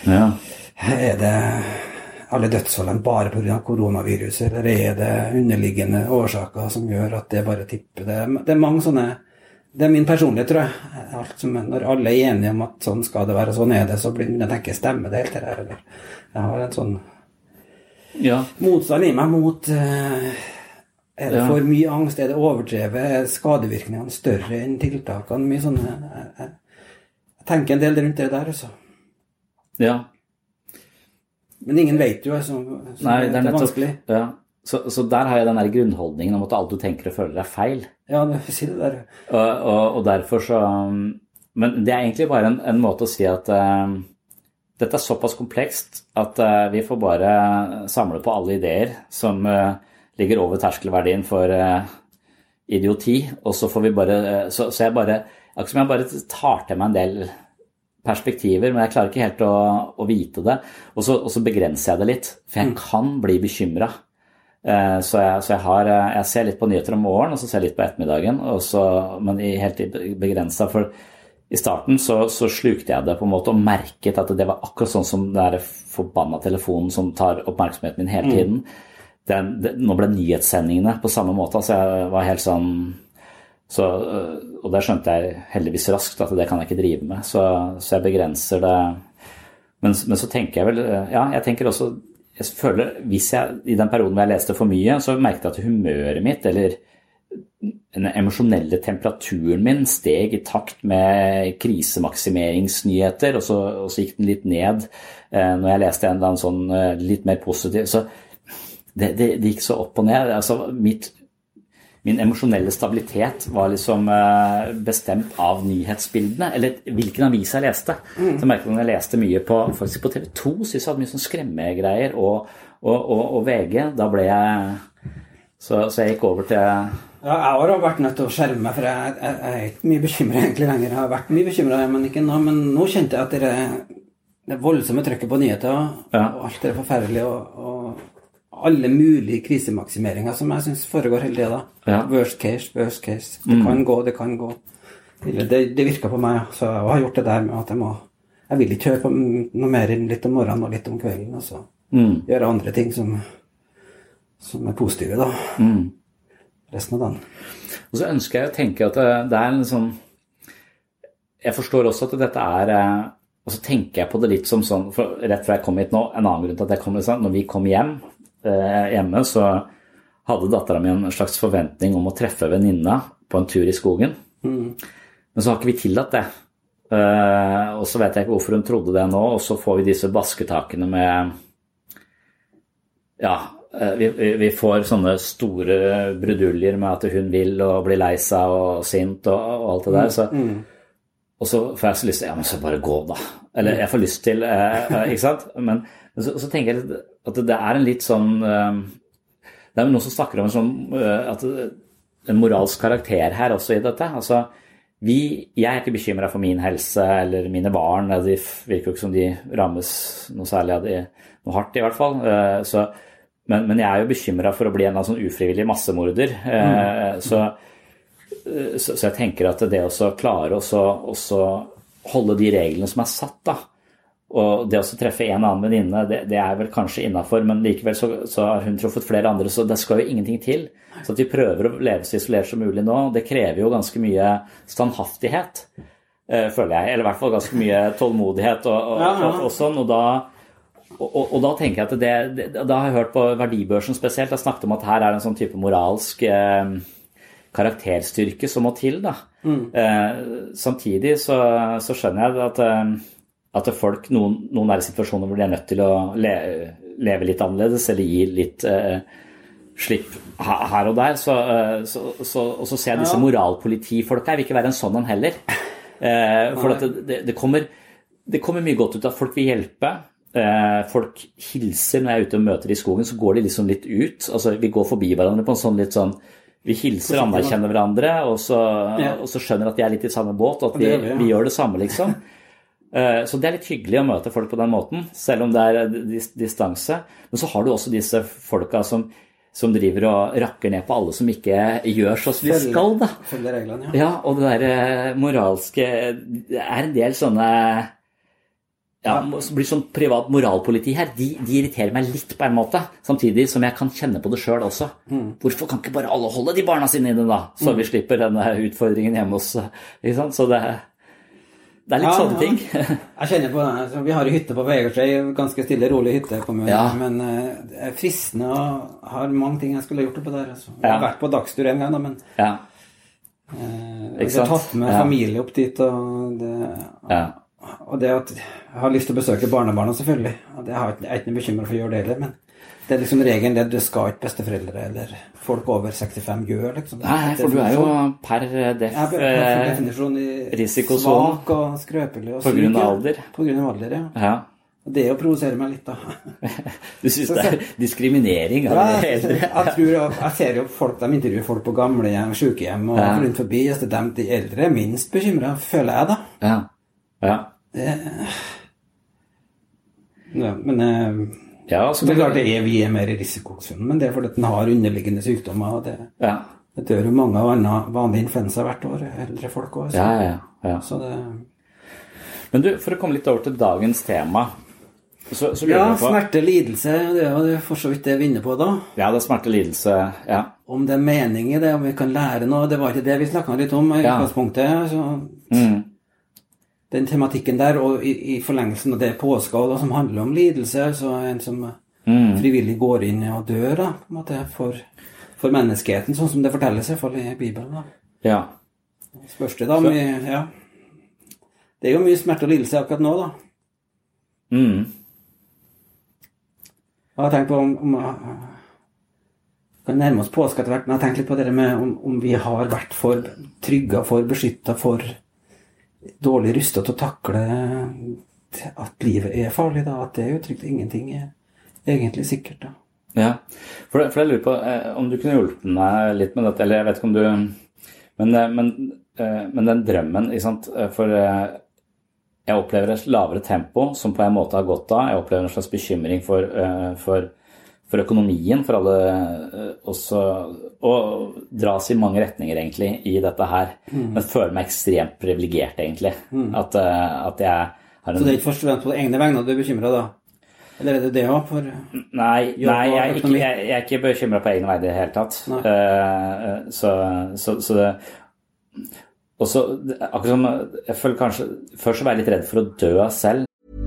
Det alle dødsfallene bare på grunn av koronaviruset, eller det underliggende årsaker som gjør at det bare tipper? Det mange sånne, det min personlighet, tror jeg. Alt som, når alle enige om at sånn skal det være, sånn det, så blir jeg tenker stemme det helt det her, eller jeg har en sånn motstand i meg mot det for mye angst, det overdrevet, skadevirkningene større enn tiltakene, mye sånne jeg tenker en del rundt det der også. Men ingen vet jo som Nei, det er vanskelig. Så der har jeg den der grunnholdningen om at alt du tenker og føler er feil. Det si det der. Og derfor så men det er egentlig bare en måte å si at dette er såpass komplekst at vi får bare samle på alle ideer som ligger over terskelverdien for idioti, og så får vi bare så jeg bare, akkurat som jeg bare tar til meg en del perspektiver, men jeg klarer ikke helt å vite det, og så begrenser jeg det litt, for jeg kan bli bekymret. Så jeg ser litt på nyheter om morgenen, og så ser jeg litt på ettermiddagen, men helt begrenset, for i starten så slukte jeg det på en måte, og merket at det var akkurat sånn som den der forbanna telefonen som tar oppmerksomheten min hele tiden. Nå ble nyhetssendingene på samme måte, så jeg var helt sånn og der skjønte jeg heldigvis raskt at det kan jeg ikke drive med, så jeg begrenser det. Men så tenker jeg vel, jeg tenker også, jeg føler, hvis jeg i den perioden hvor jeg leste for mye, så merket jeg at humøret mitt, eller den emosjonelle temperaturen min steg i takt med krisemaksimeringsnyheter, og så gikk den litt ned når jeg leste en eller annen sånn litt mer positiv, så det gikk så opp og ned, altså min emosjonelle stabilitet var liksom bestemt av nyhetsbildene, eller hvilken avis jeg leste. Så merket jeg leste mye på TV 2, synes jeg hadde mye sånn skremmegreier, og VG, da ble jeg Så jeg gikk over til... Ja, jeg har også vært nødt til å skjerme meg, for jeg er ikke mye bekymret egentlig lenger. Jeg har vært mye bekymret, men ikke nå. Men nå kjente jeg at det voldsomme trykket på nyheter, og alt det forferdelige, og alle mulige krisemaksimeringer som jeg synes foregår hele tiden. Ja. Worst case. Det kan gå. Det virker på meg, så jeg har gjort det der med at jeg vil ikke høre på noe mer enn litt om morgenen og litt om kvelden, og så gjøre andre ting som er positive da. Resten av dagen. Og så ønsker jeg å tenke at det er en sånn... Jeg forstår også at dette er... Og så tenker jeg på det litt som sånn... For rett før jeg kom hit nå, en annen grunn til at jeg kom sånn, når vi kom hjemme, så hadde datteren min en slags forventning om å treffe venninna på en tur i skogen. Men så har ikke vi tillatt det. Og så vet jeg ikke hvorfor hun trodde det nå, og så får vi disse basketakene med... Ja... Vi får sånne store bruduljer med at hun vil og blir lei seg og sint og alt det der, så, og så får jeg så lyst til, ja, men så bare gå da, eller jeg får lyst til, ikke sant? Men så tenker jeg at det er en litt sånn, det er noen som snakker om en sånn, at en moralsk karakter her også i dette, altså jeg er ikke bekymret for min helse eller mine barn, de virker ikke som de rammes noe særlig av det, noe hardt i hvert fall, Men jeg er jo bekymret for å bli en sånn ufrivillig massemorder, så jeg tenker at det å klare å holde de reglene som er satt da, og det å treffe en annen venninne, det er vel kanskje innenfor, men likevel så har hun truffet flere andre, så det skal jo ingenting til. Så at vi prøver å leve så isolert som mulig nå, det krever jo ganske mye standhaftighet, føler jeg, eller i hvert fall ganske mye tålmodighet og sånn, og da tenker jeg at da har jeg hørt på verdibørsen spesielt, jeg snakket om at her er en sånn type moralsk karakterstyrke som må til da. Samtidig så skjønner jeg at folk, noen er i situasjoner hvor de er nødt til å leve litt annerledes, eller gi litt slipp her og der, og så ser jeg disse moralpolitifolka, jeg vil ikke være en sånn heller, for at det kommer mye godt ut at folk vil hjelpe. Folk hilser når jeg er ute og møter i skogen, så går de liksom litt ut, altså vi går forbi hverandre på en sånn litt sånn, vi hilser, anerkjenner hverandre, og så skjønner at de er litt i samme båt, og at vi gjør det samme liksom. Så det er litt hyggelig å møte folk på den måten, selv om det er distanse. Men så har du også disse folka som driver og rakker ned på alle som ikke gjør så som de skal da. Følger reglene, ja. Ja, og det der moralske, det er en del sånne... Ja, det blir sånn privat moralpoliti her, de irriterer meg litt på en måte, samtidig som jeg kan kjenne på det selv også. Hvorfor kan ikke bare alle holde de barna sine inne da, så vi slipper denne utfordringen hjemme hos, ikke sant? Så det er litt sånne ting. Jeg kjenner på det, vi har en hytte på Vegertøy, ganske stille, rolig hytte på Møn, men det er fristende og har mange ting jeg skulle gjort på der. Altså. Jeg har vært på dagstur en gang da, men jeg har tatt med familie opp dit, og det at jeg har lyst til å besøke barnebarna selvfølgelig, og jeg er ikke noe bekymret for å gjøre det heller, men det er liksom regelen det skal ikke besteforeldre eller folk over 65 gjør liksom. Nei, for du er jo per definisjon svak og skrøpelig og på grunn av alder. På grunn av alder, ja. Og det å provosere meg litt da. Du synes det er diskriminering av det eldre? Jeg ser jo folk, de intervjuer folk på gamlehjem, sykehjem og rundt forbi, så de eldre er minst bekymret, føler jeg da. Ja. Men det er klart vi er mer i risikosonen, men det er fordi den har underliggende sykdommer, og det dør jo mange av vanlig influensa hvert år, eldre folk også. Så det... Men du, for å komme litt over til dagens tema, så smerte, lidelse, det er jo for så vidt det vi er inne på da. Ja, det er smerte, lidelse, Om det er mening i det, om vi kan lære noe, det var ikke det vi snakket litt om i utgangspunktet, så... Den tematikken der, og i forlengelsen av det påskeholdet som handler om lidelse, så en som frivillig går inn og dør da, på en måte, for menneskeheten, sånn som det fortelles i hvert fall i Bibelen da. Ja. Spørs det da, det er jo mye smerte og lidelse akkurat nå da. Jeg har tenkt på om kan nærme oss påske etter hvert, men jeg har tenkt litt på det med om vi har vært for trygge, for beskyttet, for dårlig rustet til å takle at livet er farlig da, at det er jo trygt, ingenting er egentlig sikkert da. Ja, for For jeg lurer på om du kunne hjulpet meg litt med dette, eller jeg vet ikke om du... Men den drømmen, ikke sant? For jeg opplever et lavere tempo som på en måte har gått av. Jeg opplever en slags bekymring for økonomien, for alle også, og dras i mange retninger egentlig i dette her. Men føler meg ekstremt privilegert egentlig. At jeg har en... Så det er ikke først og fremst på egne vegne du er bekymret da? Eller er det også for... Nei, jeg er ikke bekymret på egne vegne i det hele tatt. Så det... Og så, akkurat som jeg føler kanskje først så var jeg litt redd for å dø selv.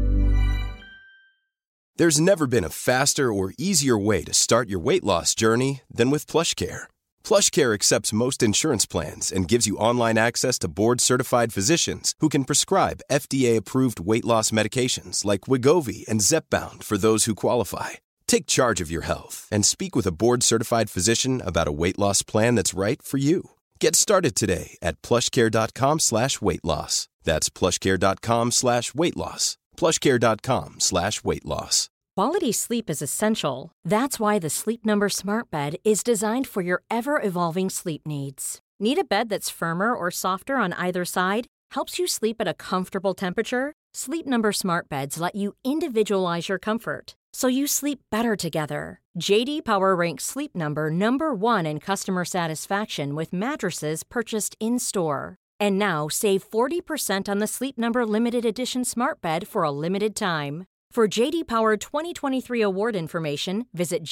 There's never been a faster or easier way to start your weight loss journey than with PlushCare. PlushCare accepts most insurance plans and gives you online access to board-certified physicians who can prescribe FDA-approved weight loss medications like Wegovy and Zepbound for those who qualify. Take charge of your health and speak with a board-certified physician about a weight loss plan that's right for you. Get started today at plushcare.com/weight loss. That's plushcare.com/weight loss. plushcare.com/weight loss. Quality sleep is essential. That's why the Sleep Number Smart Bed is designed for your ever-evolving sleep needs. Need a bed that's firmer or softer on either side? Helps you sleep at a comfortable temperature? Sleep Number Smart Beds let you individualize your comfort, so you sleep better together. J.D. Power ranks Sleep Number #1 in customer satisfaction with mattresses purchased in-store. And now, save 40% on the Sleep Number Limited Edition Smart Bed for a limited time. For J.D. Power 2023 award information, visit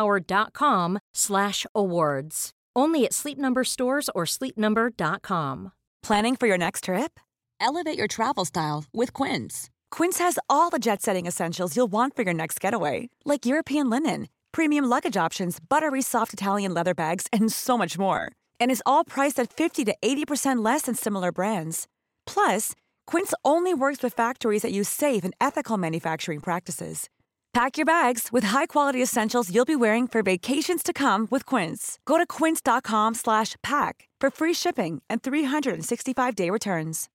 jdpower.com/awards. Only at Sleep Number stores or sleepnumber.com. Planning for your next trip? Elevate your travel style with Quince. Quince has all the jet-setting essentials you'll want for your next getaway, like European linen, premium luggage options, buttery soft Italian leather bags, and so much more. And is all priced at 50 to 80% less than similar brands. Plus, Quince only works with factories that use safe and ethical manufacturing practices. Pack your bags with high-quality essentials you'll be wearing for vacations to come with Quince. Go to quince.com/pack for free shipping and 365-day returns.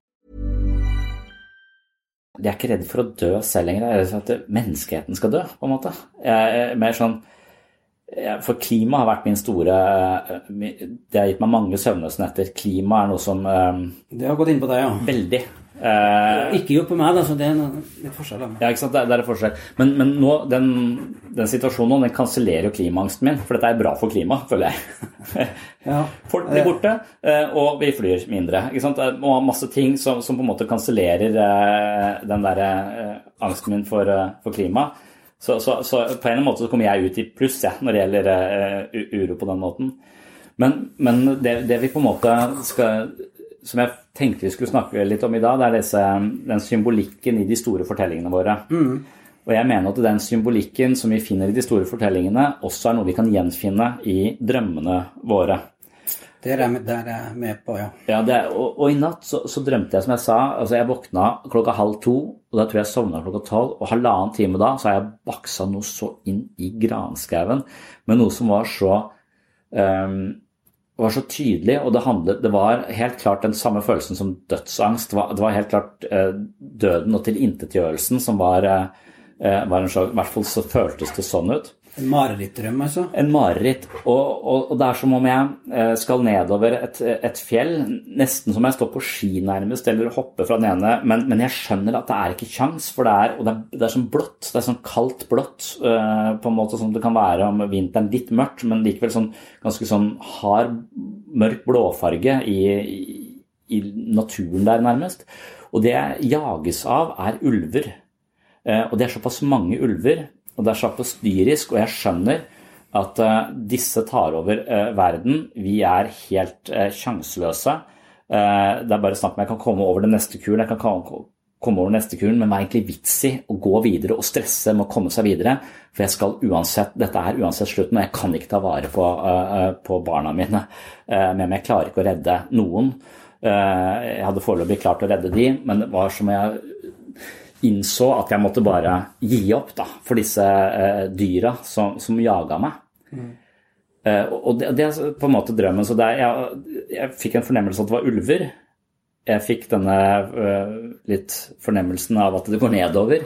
Jeg er ikke redd for å dø selv lenger. Jeg er redd for at menneskeheten skal dø, på en måte. Jeg er mer sånn... For klima har vært min store... Det har gitt meg mange søvnløse netter. Klima er noe som... Det har gått inn på deg, ja. Veldig. Ikke jo på meg, da, så det er litt forskjell. Ja, ikke sant, det er forskjell. Men nå, den situasjonen nå, den kansellerer jo klimaangsten min, for dette er bra for klima, føler jeg. Ja. Folk blir borte, og vi flyr mindre. Ikke sant? Det er masse ting som på en måte kansellerer den der angsten min for klima. Så på en måte så kommer jeg ut i pluss, når det gjelder uro på den måten. Men det vi på en måte skal... Som jeg tenkte vi skulle snakke litt om i dag, det er den symbolikken i de store fortellingene våre. Og jeg mener at den symbolikken som vi finner i de store fortellingene også er noe vi kan gjenfinne i drømmene våre. Det er jeg med på, ja. Ja, og i natt så drømte jeg, som jeg sa, altså jeg våkna 1:30, og da tror jeg sovna 12:00, og 1,5 time da, så har jeg baksa noe så inn i granskauen, med noe som var så tydelig, og det var helt klart den samme følelsen som dødsangst. Det var helt klart døden og tilintetgjørelsen som var en slags, i hvert fall så føltes det sånn ut. En marerittdrøm, altså? En mareritt, og det er som om jeg skal nedover et fjell, nesten som jeg står på ski nærmest, eller hopper fra den ene, men jeg skjønner at det er ikke sjans, for det er sånn blått, det er sånn kaldt blått, på en måte som det kan være om vinteren, litt mørkt, men likevel sånn, ganske sånn hard, mørk blåfarge i naturen der nærmest, og det jeg jages av er ulver, og det er såpass mange ulver, og det er såpass dyrisk, og jeg skjønner at disse tar over verden. Vi er helt sjanseløse. Det er bare snakk om jeg kan komme over den neste kuren, men hva er egentlig vits i å gå videre og stresse med å komme seg videre? For dette er uansett slutten, og jeg kan ikke ta vare på barna mine. Men jeg klarer ikke å redde noen. Jeg hadde foreløpig klart å redde de, men det var som jeg innså at jeg måtte bare gi opp da, for disse dyra som jaget meg. Og det er på en måte drømmen. Så jeg fikk en fornemmelse at det var ulver. Jeg fikk denne litt fornemmelsen av at det går nedover.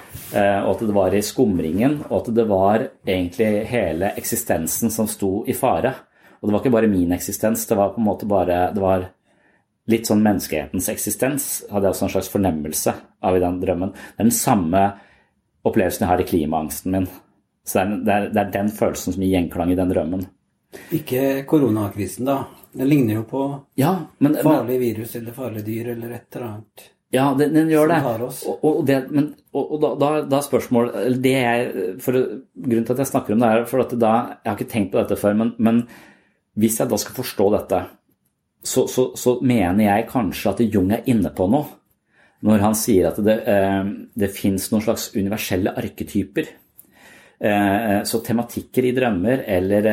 og at det var i skumringen, og at det var egentlig hele eksistensen som sto i fare. Og det var ikke bare min eksistens, det var på en måte bare, det var litt sånn menneskehetens eksistens, hadde jeg også en slags fornemmelse av i den drømmen. Det er den samme opplevelsen jeg har i klimaangsten min. Så det er den følelsen som gir gjenklang i den drømmen. Ikke koronakrisen da, den ligner jo på farlig virus eller farlig dyr eller et eller annet. Ja, den gjør det. Og da spørsmål, grunnen til at jeg snakker om det for at jeg har ikke tenkt på dette før, men hvis jeg da skal forstå dette, så mener jeg kanskje at Jung er inne på noe, når han sier at det finnes noen slags universelle arketyper. Så tematikker i drømmer, eller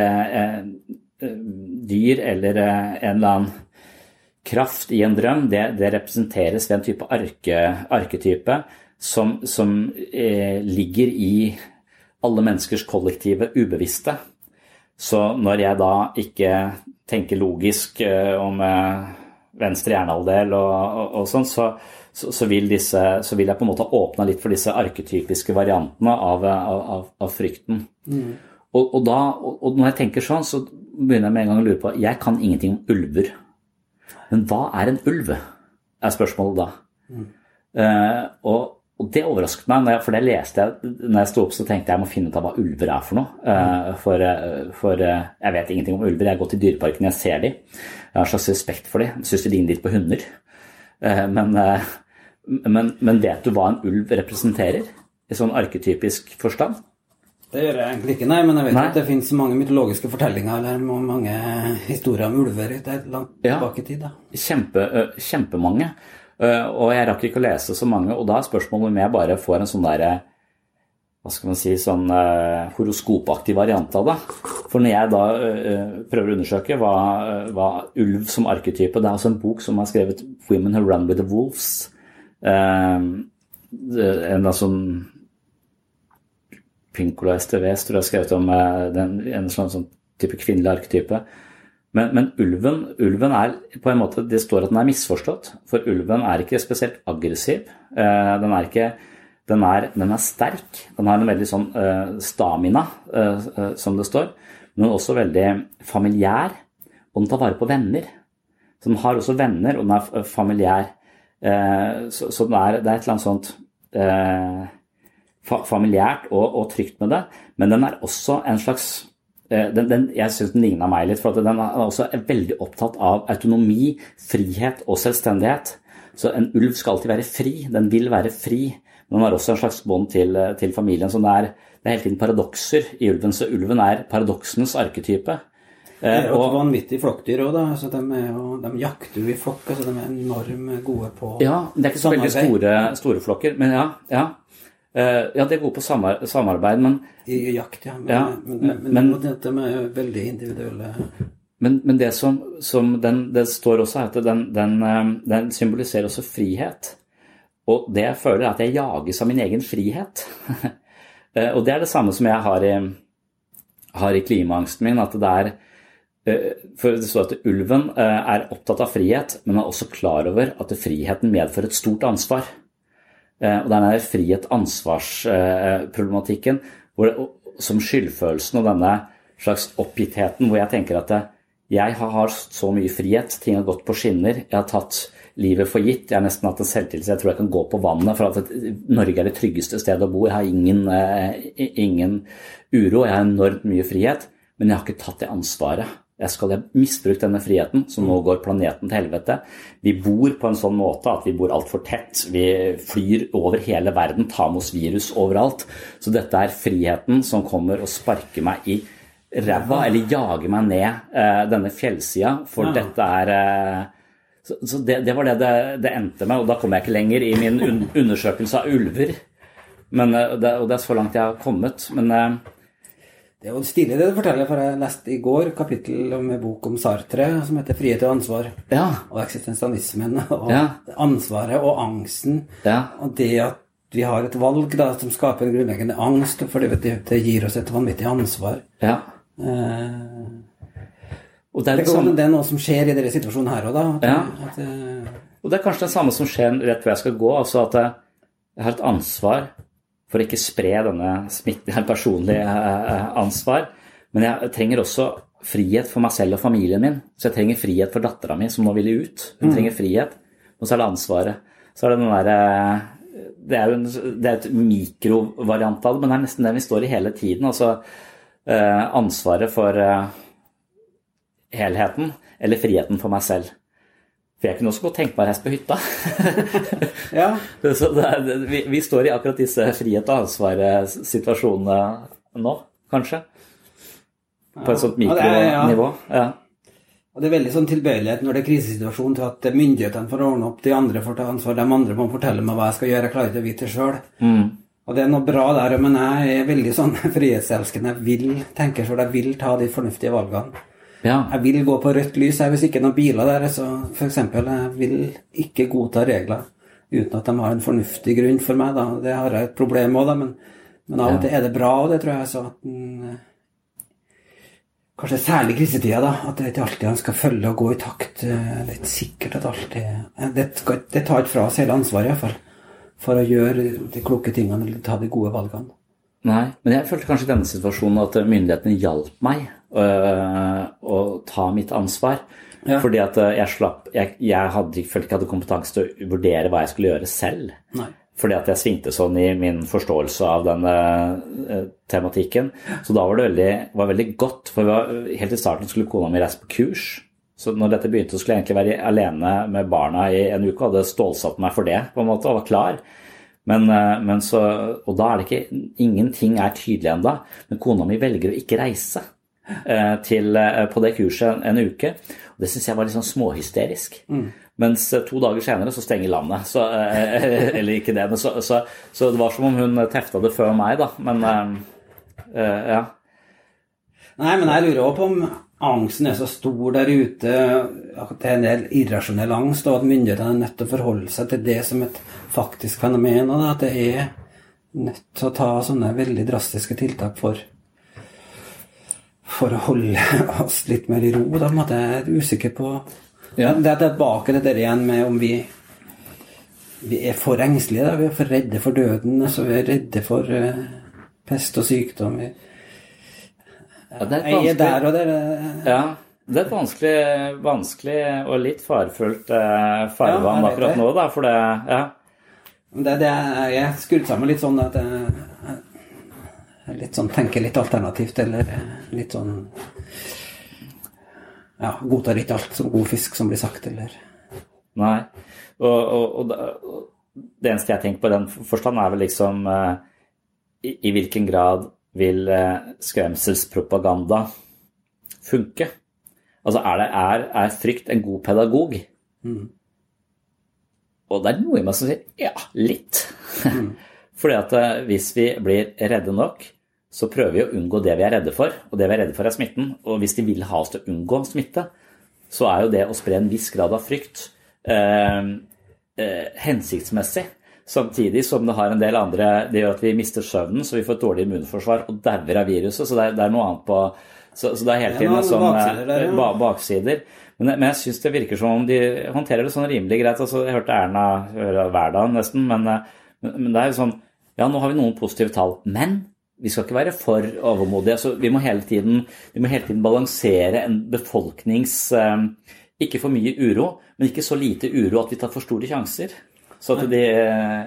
dyr, eller en eller annen kraft i en drøm, det representeres ved en type arketype som ligger i alle menneskers kollektive ubevisste. Så når jeg da ikke tenker logisk om venstre hjernehalvdel og sånn, så vil jeg på en måte åpne litt for disse arketypiske variantene av frykten. Og når jeg tenker sånn, så begynner jeg med en gang å lure på, jeg kan ingenting om ulver. Men hva er en ulv? spørsmålet da. Og det overrasket meg, for det leste jeg, når jeg stod opp så tenkte jeg må finne ut av hva ulver er for noe. For jeg vet ingenting om ulver, jeg går til dyreparken, jeg ser de. Jeg har en slags respekt for de, jeg synes de ligner litt på hunder. Men vet du hva en ulv representerer i sånn arketypisk forstand? Det gjør jeg egentlig ikke, nei, men jeg vet at det finnes mange mytologiske fortellinger eller mange historier om ulver langt tilbake i tid. Da. Kjempemange. Og jeg rakk ikke å lese så mange, og da er spørsmålet om jeg bare får en sånn der, hva skal man si, sånn horoskopaktig variant av det. For når jeg da prøver å undersøke hva ulv som arketype, det er også en bok som har skrevet Women Who Run with the Wolves. En sånn Pinkola STVs tror jeg har skrevet om en sånn type kvinnelig arketype. Men ulven er på en måte, det står at den er misforstått, for ulven er ikke spesielt aggressiv. Den er sterk, den har en veldig sånn stamina, som det står, men den er også veldig familiær, og den tar vare på venner. Så den har også venner, og den er familiær. Så det er et eller annet sånt familiært og trygt med det, men den er også en slags jeg synes den ligner meg litt, for at den er også veldig opptatt av autonomi, frihet og selvstendighet. Så en ulv skal alltid være fri, den vil være fri, men den har også en slags bånd til familien. Så det er hele tiden paradokser i ulven, så ulven er paradoksenes arketype. Det er jo et vanvittig flokkdyr også da, så de jakter jo i flokk, så de er enormt gode på ja, det er ikke så veldig store flokker, men ja, det går på samarbeid, men i jakt, men dette er veldig individuelle. Men det som det står også at den symboliserer også frihet. Og det jeg føler er at jeg jages av min egen frihet. Og det er det samme som jeg har i klimaangsten min, at det er for det står at ulven er opptatt av frihet, men er også klar over at friheten medfører et stort ansvar. Og den er frihet-ansvarsproblematikken som skyldfølelsen og denne slags oppgittheten hvor jeg tenker at jeg har så mye frihet, ting har gått på skinner, jeg har tatt livet for gitt, jeg har nesten hatt en selvtillit, jeg tror jeg kan gå på vannet for at Norge er det tryggeste stedet å bo, jeg har ingen uro, jeg har enormt mye frihet, men jeg har ikke tatt det ansvaret. Jeg skal misbruke denne friheten, som nå går planeten til helvete. Vi bor på en sånn måte at vi bor alt for tett. Vi flyr over hele verden, tar med oss virus overalt. Så dette er friheten som kommer og sparker meg i ræva, eller jager meg ned denne fjellsida, for dette er... Så det var det endte med, og da kom jeg ikke lenger i min undersøkelse av ulver. Og det er så langt jeg har kommet, men... Det er jo stilig det du forteller, for jeg leste i går kapittel om en bok om Sartre som heter Frihet og ansvar, og eksistensialismen, og ansvaret og angsten, og det at vi har et valg da, som skaper en grunnleggende angst, for det gir oss et vanvittig ansvar. Og det er noe som skjer i denne situasjonen her også da. Og det er kanskje det samme som skjer rett før jeg skal gå, altså at jeg har et ansvar for å ikke spre denne smitten, personlig ansvar. Men jeg trenger også frihet for meg selv og familien min. Så jeg trenger frihet for datteren min som nå vil ut. Hun trenger frihet. Og så det ansvaret. Så det den der, det er et mikrovariant av det, men det nesten det vi står i hele tiden. Altså ansvaret for helheten, eller friheten for meg selv. For jeg kunne også godt tenke meg å reise på hytta. Ja. Så vi står i akkurat disse frihet- og ansvar-situasjonene nå, kanskje. På et sånt mikronivå. Ja. Og det er veldig sånn tilbøyelighet når det er krisesituasjon til at myndighetene får ordne opp, de andre får ta ansvar, de andre må fortelle meg hva jeg skal gjøre, jeg klarer ikke å vite det selv. Og det er noe bra der, men jeg er veldig sånn frihetselskende, jeg vil tenke selv, jeg vil ta de fornuftige valgene. Ja. Jeg vil gå på rødt lys, hvis ikke noen biler der, så for eksempel, jeg vil ikke godta regler uten at de har en fornuftig grunn for meg, da. Det har jeg et problem også, da, men av og til er det bra, og det tror jeg så at kanskje særlig krisetida da, at det ikke alltid han skal følge og gå i takt. Det er ikke sikkert at alltid det tar ikke fra oss hele ansvaret i hvert fall, for å gjøre de kloke tingene eller ta de gode valgene. Nei, men jeg følte kanskje i denne situasjonen at myndighetene hjalp meg å ta mitt ansvar. Ja. Fordi at jeg følte ikke jeg hadde kompetanse til å vurdere hva jeg skulle gjøre selv. Nei. Fordi at jeg svingte sånn i min forståelse av denne tematikken. Så da var det veldig godt, for helt i starten skulle kona mi reise på kurs. Så når dette begynte, så skulle jeg egentlig være alene med barna i en uke, og hadde stålsatt meg for det, på en måte, og var klar. Men så, og da er det ikke, ingenting er tydelig enda, men kona mi velger å ikke reise på det kurset en uke. Og det synes jeg var litt sånn småhysterisk. Mens 2 dager senere så stenger landet, eller ikke det, men så det var som om hun teftet det før meg da, men ja. Nei, men jeg lurer også på om angsten er så stor der ute, at det er en del irrasjonell angst, og at myndighetene er nødt til å forholde seg til det som et faktisk fenomen, og at det er nødt til å ta sånne veldig drastiske tiltak for å holde oss litt mer i ro, da, at jeg er usikker på. Ja. Det er tilbake det der igjen med om vi er for engstelige, da. Vi er for redde for døden, så vi er redde for pest og sykdom. Det er der og der. Ja, det er vanskelig og litt farefullt farvann akkurat nå, da, for det, ja. Jeg er skrudd sammen litt sånn at jeg litt sånn, tenker litt alternativt, eller litt sånn godtar ikke alt som god fisk som blir sagt, eller? Nei, og det eneste jeg tenker på i den forstand er vel liksom i hvilken grad vil skremselspropaganda funke? Altså er frykt en god pedagog? Og det er noe i meg som sier, litt. Fordi at hvis vi blir redde nok, så prøver vi å unngå det vi er redde for, og det vi er redde for er smitten. Og hvis de vil ha oss til å unngå smitte, så er jo det å spre en viss grad av frykt hensiktsmessig. Samtidig som det har en del andre, det gjør at vi mister søvnen, så vi får et dårlig immunforsvar og dauer av viruset, så det er noe annet på, så det er hele tiden sånn baksider. Men jeg synes det virker som om de håndterer det sånn rimelig greit. Altså, jeg hørte Erna hver dag nesten, men det er jo sånn, nå har vi noen positive tall, men vi skal ikke være for overmodige. Altså, vi må hele tiden balansere en befolknings, ikke for mye uro, men ikke så lite uro at vi tar for store sjanser. Så at de...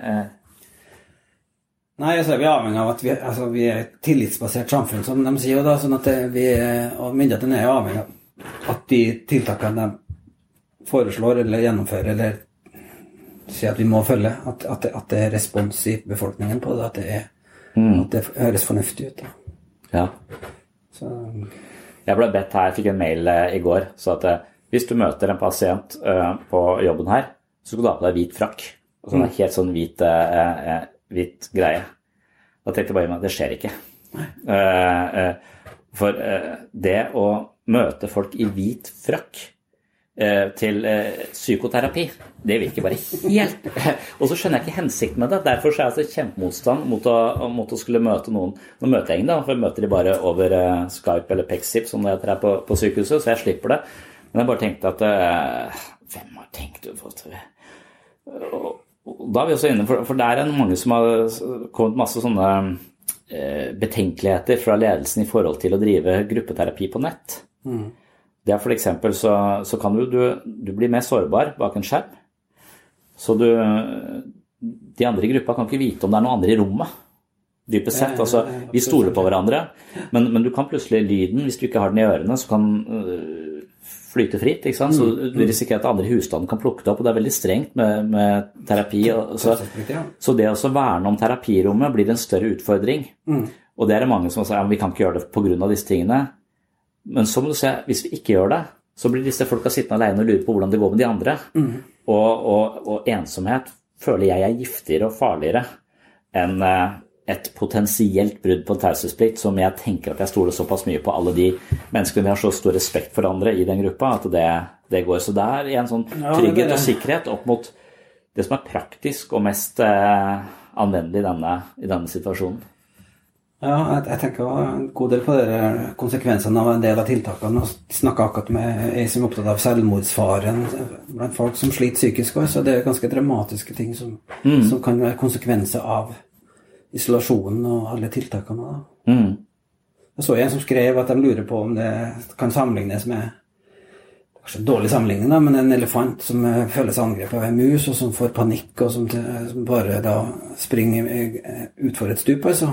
Nei, så er vi avhengig av at vi er et tillitsbasert samfunn, som de sier, da, sånn at og myndighetene er avhengig av at de tiltakene de foreslår eller gjennomfører, eller sier at vi må følge, at det er respons i befolkningen på det, at det høres fornuftig ut. Da. Ja. Så. Jeg ble bedt her, jeg fikk en mail i går, så at hvis du møter en pasient på jobben her, så skal du ha på deg hvit frakk. Og sånn helt sånn hvit greie. Da tenkte jeg bare, det skjer ikke. For det å møte folk i hvit frakk til psykoterapi, det virker bare helt... Og så skjønner jeg ikke hensikten med det. Derfor så er jeg kjempemotstand mot å skulle møte noen møtegjeng, da, for jeg møter de bare over Skype eller Pexip, som det heter her på sykehuset, så jeg slipper det. Men jeg bare tenkte at hvem har tenkt å Da er vi også inne, for det mange som har kommet masse sånne betenkeligheter fra ledelsen i forhold til å drive gruppeterapi på nett. Det for eksempel så kan du bli mer sårbar bak en skjerm. Så de andre i gruppa kan ikke vite om det noen andre i rommet. Dypest sett, altså vi stoler på hverandre, men du kan plutselig lyden, hvis du ikke har den i ørene, så kan flyte fritt, ikke sant? Så du risikerer at andre i husstanden kan plukke det opp, og det veldig strengt med terapi. Så det å verne om terapirommet blir en større utfordring. Og det det mange som sier, vi kan ikke gjøre det på grunn av disse tingene. Men så må du se, hvis vi ikke gjør det, så blir disse folka sittende alene og lure på hvordan det går med de andre. Og ensomhet føler jeg giftigere og farligere enn et potensielt brudd på taushetsplikt som jeg tenker at jeg stoler såpass mye på alle de menneskene vi har så stor respekt for andre i den gruppa, at det går. Så det en sånn trygghet og sikkerhet opp mot det som praktisk og mest anvendelig i denne situasjonen. Ja, jeg tenker en god del på konsekvensene av en del av tiltakene, og snakket akkurat med en som opptatt av selvmordsfaren blant folk som sliter psykisk også, så det ganske dramatiske ting som kan være konsekvenser av isolasjonen og alle tiltakene da. Jeg så en som skrev at de lurer på om det kan sammenlignes med, kanskje en dårlig sammenligning da, men en elefant som føler seg angrepet av en mus, og som får panikk, og som bare da springer ut for et stup, altså.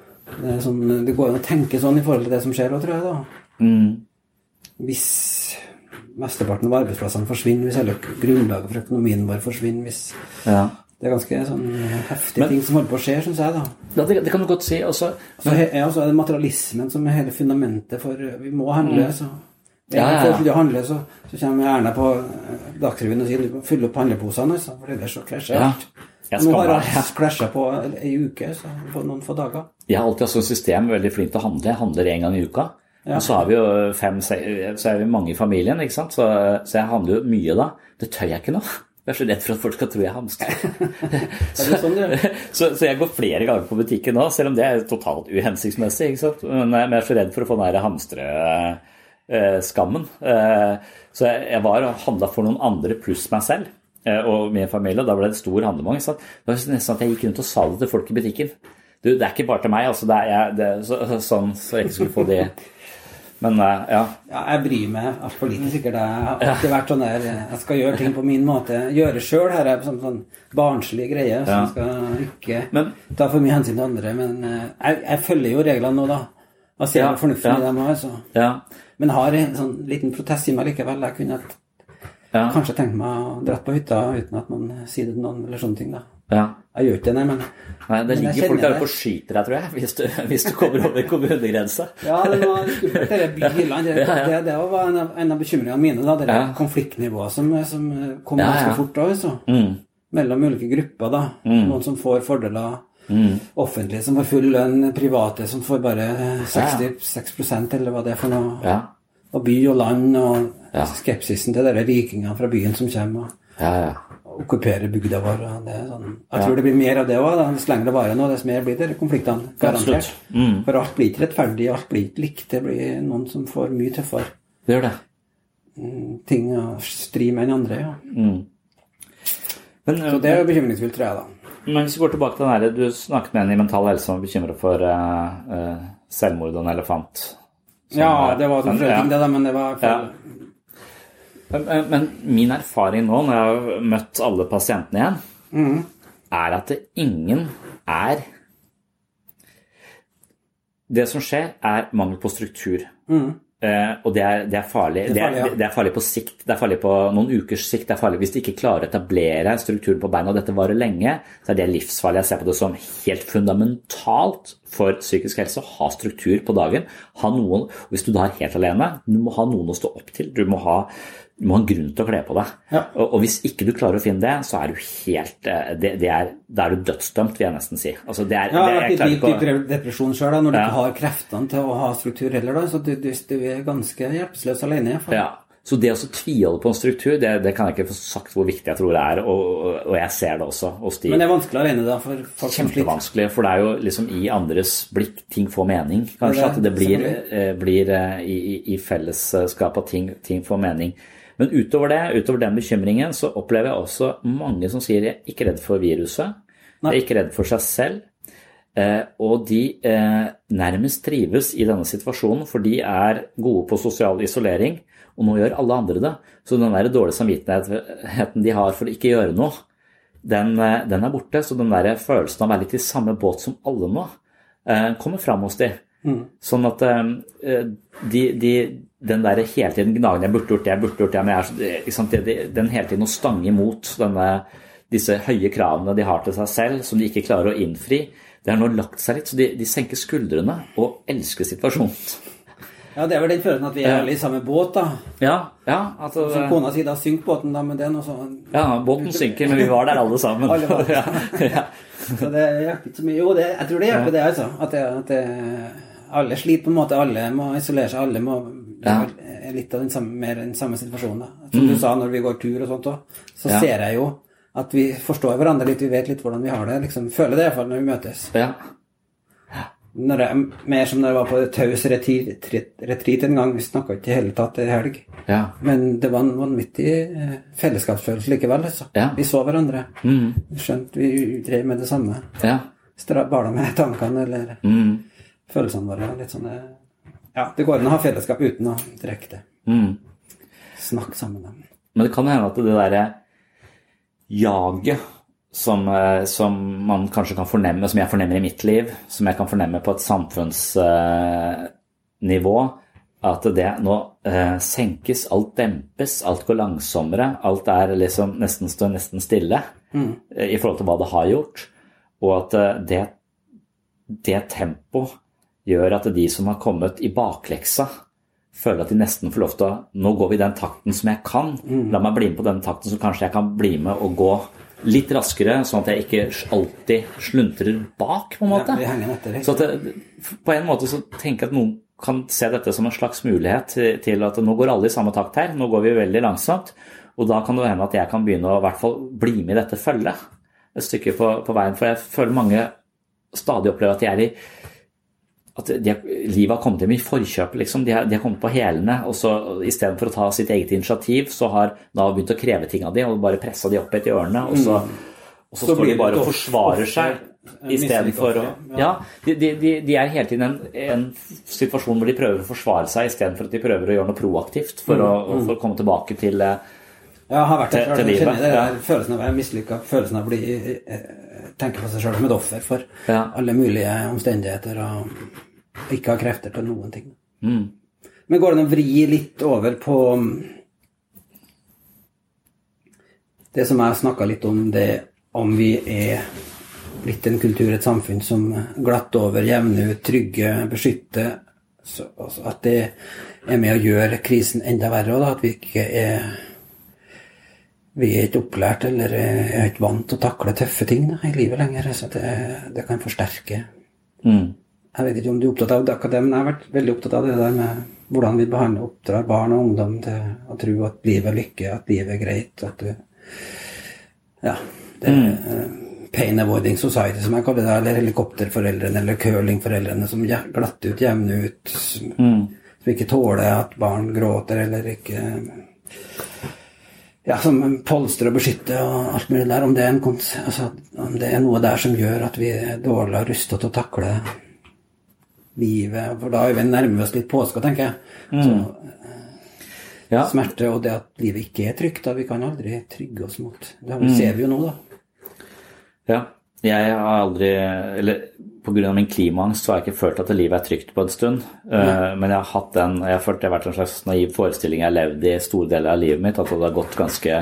Det går an å tenke sånn i forhold til det som skjer, tror jeg da. Hvis mesteparten av arbeidsplassene forsvinner, hvis hele grunnlaget for økonomien vår forsvinner, hvis... Det ganske sånn heftige ting som holder på å skje, synes jeg da. Ja, det kan du godt si. Så det materialismen som hele fundamentet for vi må handle, så... For å handle, så kommer Erna på Dagsrevyen og sier du må fylle opp handleposene, for det så klasjer alt. Nå har jeg klasjet på en uke, så på noen få dager. Jeg har alltid hatt sånn system, veldig flink til å handle. Jeg handler en gang i uka. Og så har vi jo så vi mange i familien, ikke sant? Så jeg handler jo mye da. Det tør jeg ikke nå. Jeg så redd for at folk skal tro jeg hamstrer. Så jeg går flere ganger på butikken nå, selv om det totalt uhensiktsmessig, ikke sant? Men jeg så redd for å få den hamstre skammen. Så jeg var og handlet for noen andre pluss meg selv og min familie, og da ble det stor handlemang. Det var nesten at jeg gikk rundt og sa det til folk i butikken. Det ikke bare til meg, altså, sånn så jeg ikke skulle få det. Men ja, jeg bryr meg alt for lite sikkert. Jeg har alltid vært sånn der, jeg skal gjøre ting på min måte. Gjøre selv her sånn barnslig greie, så jeg skal ikke ta for mye hensyn til andre. Men jeg følger jo reglene nå da. Jeg ser hvor fornuftig i dem også. Men har en sånn liten protest i meg likevel. Jeg kunne kanskje tenkt meg å dratt på hytta uten at man sier det til noen eller sånne ting da. Jeg gjør ikke det, men det ligger folk der oppe og skyter deg, tror jeg, hvis du kommer over kommunegrensa. Det var skummelt, det bilene. Det var en av bekymringene mine, da, det konfliktnivået som kom ganske fort også, mellom ulike grupper da. Noen som får fordeler, offentlige som får full lønn, private som får bare 66%, eller hva det for noe. Og by og land, og skepsisen til dere vikingene fra byen som kommer, okkupere bygda vår. Jeg tror det blir mer av det også, dess lenger det varer nå, dess mer blir det konfliktene, garantert. For alt blir ikke rettferdig, alt blir ikke likt, det blir noen som får mye tøffere. Det gjør det. Ting å stri med enn andre, så det bekymringsfullt, tror jeg da. Men hvis vi går tilbake til den du snakket med en i Mental Helse som bekymret for selvmord og en elefant. Det var sånn ting det da, men det var... Men min erfaring nå, når jeg har møtt alle pasientene igjen, at det ingen det som skjer mangel på struktur. Og det farlig. Det farlig på sikt. Det farlig på noen ukers sikt. Det farlig hvis de ikke klarer å etablere strukturen på beina, og dette varer lenge, så det livsfarlig. Jeg ser på det som helt fundamentalt for psykisk helse å ha struktur på dagen. Ha noen, og hvis du da helt alene, du må ha noen å stå opp til. Du må ha en grunn til å kle på deg. Og hvis ikke du klarer å finne det, så du helt da du dødsdømt, vil jeg nesten si. Altså, jeg har vært i litt depresjon selv da, når du ikke har kreftene til å ha struktur heller da, så du ganske hjelpeløs alene. Så det å tviholde på en struktur, det kan jeg ikke få sagt hvor viktig jeg tror det og jeg ser det også hos de. Men det vanskelig alene da, for folk som sliter. Kjempevanskelig, for det jo liksom i andres blikk ting får mening. Kanskje at det blir i fellesskap at ting får mening. Men utover den bekymringen, så opplever jeg også mange som sier jeg er ikke redd for viruset, jeg er ikke redd for seg selv, og de nærmest trives i denne situasjonen, for de er gode på sosial isolering, og nå gjør alle andre det. Så den der dårlige samvittigheten de har for å ikke gjøre noe, den er borte, så den der følelsen av å være litt i samme båt som alle nå, kommer frem hos de. Sånn at den der hele tiden gnagen, jeg burde gjort det, men den hele tiden å stange imot disse høye kravene de har til seg selv, som de ikke klarer å innfri, det har nå lagt seg litt, så de senker skuldrene og elsker situasjonen. Ja, det er vel den følelsen at vi er alle i samme båt da. Ja. Altså, som kona sier, da synk båten da, men det er noe sånn... Ja, båten synker, men vi var der alle sammen. Alle var der. Ja. Så det hjelper ikke så mye. Jo, jeg tror det hjelper det, altså. At alle sliter på en måte, alle må isolere seg, alle må... Det litt av den samme situasjonen da. Som du sa, når vi går tur og sånt også, så ser jeg jo at vi forstår hverandre litt, vi vet litt hvordan vi har det, liksom, føler det i hvert fall når vi møtes. Ja. Når det mer som når jeg var på taus retreat en gang, vi snakket ikke hele tatt i helg. Ja. Men det var en vanvittig fellesskapsfølelse likevel, altså. Ja. Vi så hverandre. Vi skjønte vi drev med det samme. Ja. Bare med tankene eller følelsene våre. Litt sånn, ja, det går an å ha fellesskap uten å drekke det. Snakke sammen. Men det kan hende at det der jaget som man kanskje kan fornemme, som jeg fornemmer i mitt liv, som jeg kan fornemme på et samfunnsnivå, at det nå senkes, alt dempes, alt går langsommere, alt liksom står nesten stille i forhold til hva det har gjort, og at det tempo gjør at de som har kommet i bakleksa føler at de nesten får lov til å, nå går vi i den takten som jeg kan, la meg bli med på den takten så kanskje jeg kan bli med og gå litt raskere, sånn at jeg ikke alltid sluntrer bak på en måte. Ja, vi henger etter, så på en måte så tenker jeg at noen kan se dette som en slags mulighet til at nå går alle i samme takt her, nå går vi veldig langsomt, og da kan det hende at jeg kan begynne å i hvert fall bli med i dette følget et stykke på veien, for jeg føler mange stadig opplever at livet har kommet dem i forkjøpet, liksom. De har kommet på hælene, og så i stedet for å ta sitt eget initiativ, så har Nav begynt å kreve ting av dem, og bare presset de opp etter hjørnet, og så står de bare og forsvarer seg i stedet for å... Ja, de er hele tiden en situasjon hvor de prøver å forsvare seg, i stedet for at de prøver å gjøre noe proaktivt for å komme tilbake til livet. Ja, har vært det. Jeg kjenner det der følelsen av å være mislykket, følelsen av å tenke på seg selv som et offer for alle mulige omstendigheter og ikke ha krefter til noen ting. Men går det å vri litt over på det som jeg snakket litt om, det om vi er blitt en kultur, et samfunn som glatt over, jevner ut, trygge, beskytter, så, altså at det er med å gjøre krisen enda verre, og da, at vi er ikke opplært eller er ikke vant til å takle tøffe ting da, i livet lenger, så det kan forsterke. Jeg vet ikke om du er opptatt av det, men jeg har vært veldig opptatt av det der med hvordan vi behandler oppdrar barn og ungdom til å tro at livet er lykke, at livet er greit, at det er pain avoiding society som jeg kaller det, eller helikopterforeldrene, eller curlingforeldrene som glatter ut, jevner ut, som ikke tåler at barn gråter, eller ikke... Ja, som polster og beskytter og alt mulig der, om det er noe der som gjør at vi er dårlig rustet til å takle livet, for da er vi nærmere oss litt påske, tenker jeg. Så, smerte og det at livet ikke er trygt, da vi kan aldri trygge oss mot. Det ser vi jo nå, da. Ja, jeg har aldri, eller på grunn av min klimaangst, så har jeg ikke følt at livet er trygt på en stund, men jeg har følt det har vært en slags naiv forestilling jeg har levd i store deler av livet mitt, at det har gått ganske,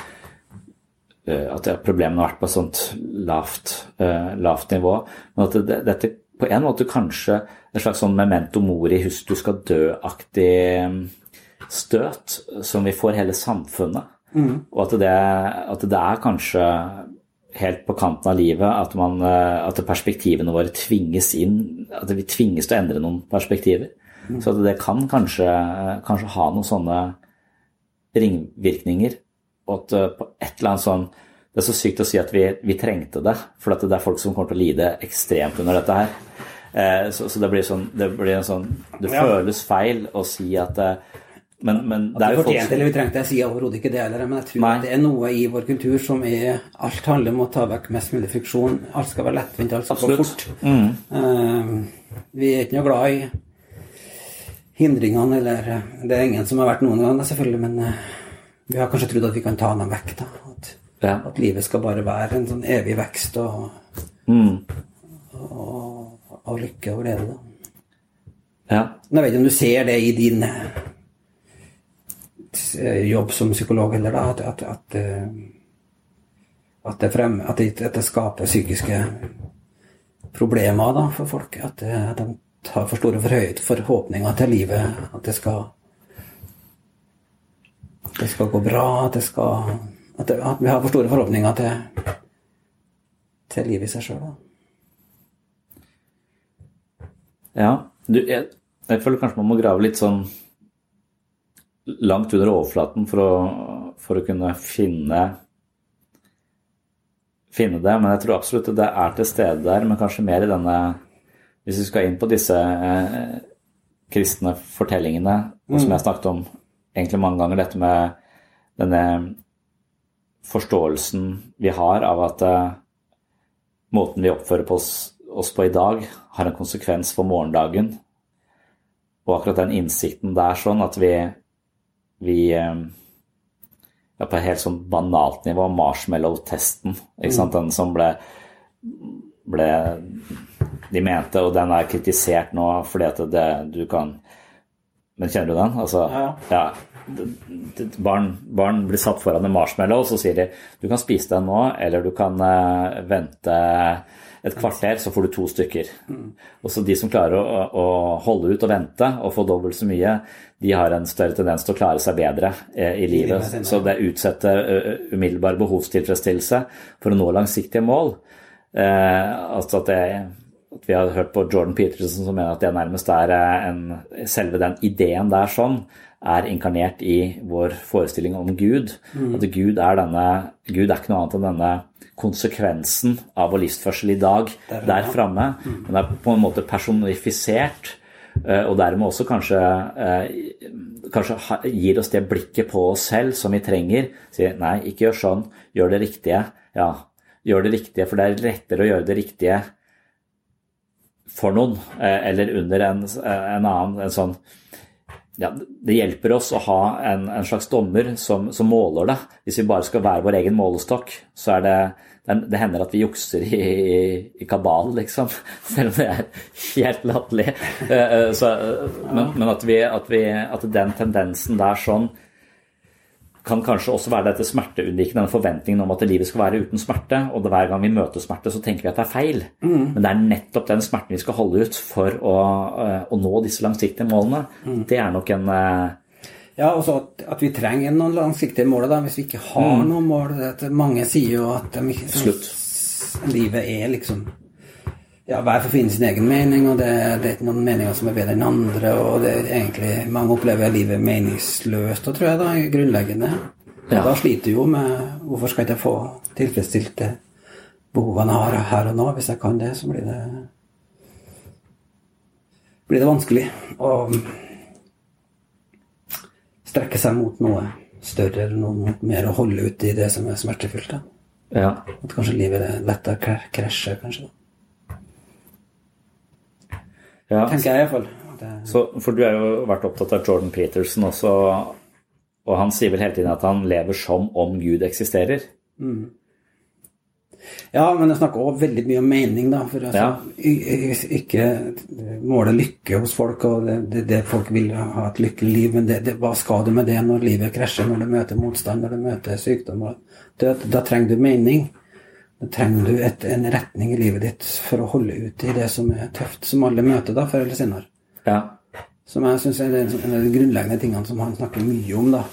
at problemene har vært på et sånt lavt nivå, men at dette på en måte kanskje en slags sånn memento mori, husk du skal dø-aktig støt som vi får hele samfunnet, og at det er kanskje helt på kanten av livet at perspektivene våre tvinges inn, at vi tvinges til å endre noen perspektiver, så at det kan kanskje ha noen sånne ringvirkninger, og at på et eller annet sånn, det er så sykt å si at vi trengte det, for at det er folk som kommer til å lide ekstremt under dette her. Så det blir en sånn, det føles feil å si at Men det vi jo fortjente, eller vi trengte, jeg sier overhodet ikke det heller, men jeg tror at det noe i vår kultur som alt handler om å ta vekk mest mulig friksjon, alt skal være lettvint, alt skal gå fort. Vi ikke noe glad i hindringene, eller det ingen som har vært noen gang, selvfølgelig, men vi har kanskje trodd at vi kan ta dem vekk, da. At livet skal bare være en sånn evig vekst og lykke og glede, da. Ja. Jeg vet ikke om du ser det i din jobb som psykolog, eller da, at det skaper psykiske problemer da, for folk, at de tar for store forhåpninger til livet, at det skal gå bra, at vi har for store forhåpninger til livet i seg selv da. Ja, jeg føler kanskje man må grave litt sånn langt under overflaten for å kunne finne det, men jeg tror absolutt at det til stede der, men kanskje mer i denne, hvis vi skal inn på disse kristne fortellingene, som jeg snakket om egentlig mange ganger, dette med denne forståelsen vi har av at måten vi oppfører oss på i dag har en konsekvens for morgendagen, og akkurat den innsikten der sånn at vi på et helt sånn banalt nivå, marshmallow-testen, ikke sant? Den som ble de mente, og den kritisert nå fordi at du kan, men kjenner du den? Altså, ja. Barn blir satt foran en marshmallow, så sier de, du kan spise den nå, eller du kan vente et kvarter, så får du 2 stykker. Og så de som klarer å holde ut og vente, og få dobbelt så mye, de har en større tendens til å klare seg bedre i livet. Så det utsetter umiddelbar behovstilfredsstillelse for å nå langsiktige mål. Altså at vi har hørt på Jordan Peterson som mener at det nærmest selve den ideen der sånn, inkarnert i vår forestilling om Gud. At Gud Gud ikke noe annet enn denne konsekvensen av vår livsførsel i dag der fremme, men det på en måte personifisert, og dermed også kanskje gir oss det blikket på oss selv som vi trenger. Sier, nei, ikke gjør sånn, gjør det riktige. Ja, gjør det riktige, for det lettere å gjøre det riktige for noen, eller under en annen, en sånn. Ja, det hjelper oss å ha en slags dommer som måler det. Hvis vi bare skal være vår egen målestokk, så det hender at vi jukser i kabal, liksom, selv om det helt latterlig. Men at den tendensen der sånn kan kanskje også være dette smerteunnvikende, denne forventningen om at livet skal være uten smerte, og hver gang vi møter smerte så tenker vi at det feil. Men det nettopp den smerten vi skal holde ut for å nå disse langsiktige målene. Det nok en... Ja, og så at vi trenger noen langsiktige mål da, hvis vi ikke har noen mål. Mange sier jo at livet liksom... Ja, hver for finne sin egen mening, og det ikke noen meninger som bedre enn andre, og det egentlig, mange opplever livet meningsløst, og tror jeg da, grunnleggende. Ja. Da sliter jo med, hvorfor skal jeg ikke få tilfredsstilt det behovene jeg har her og nå? Hvis jeg kan det, så blir det vanskelig å strekke seg mot noe større, eller noe mer å holde ut i det som smertefullt. Da. Ja. At kanskje livet lettere krasjer, kanskje da. Ja, tenker jeg i hvert fall. For du jo vært opptatt av Jordan Peterson også, og han sier vel hele tiden at han lever som om Gud eksisterer. Ja, men jeg snakker også veldig mye om mening da, for ikke måle lykke hos folk, og det folk vil ha et lykkelig liv, men hva skal du med det når livet krasjer, når du møter motstand, når du møter sykdom og død? Da trenger du mening. Da trenger du en retning i livet ditt for å holde ut i det som tøft, som alle møter da, før eller senere. Ja. Som jeg synes en av de grunnleggende tingene som han snakker mye om da,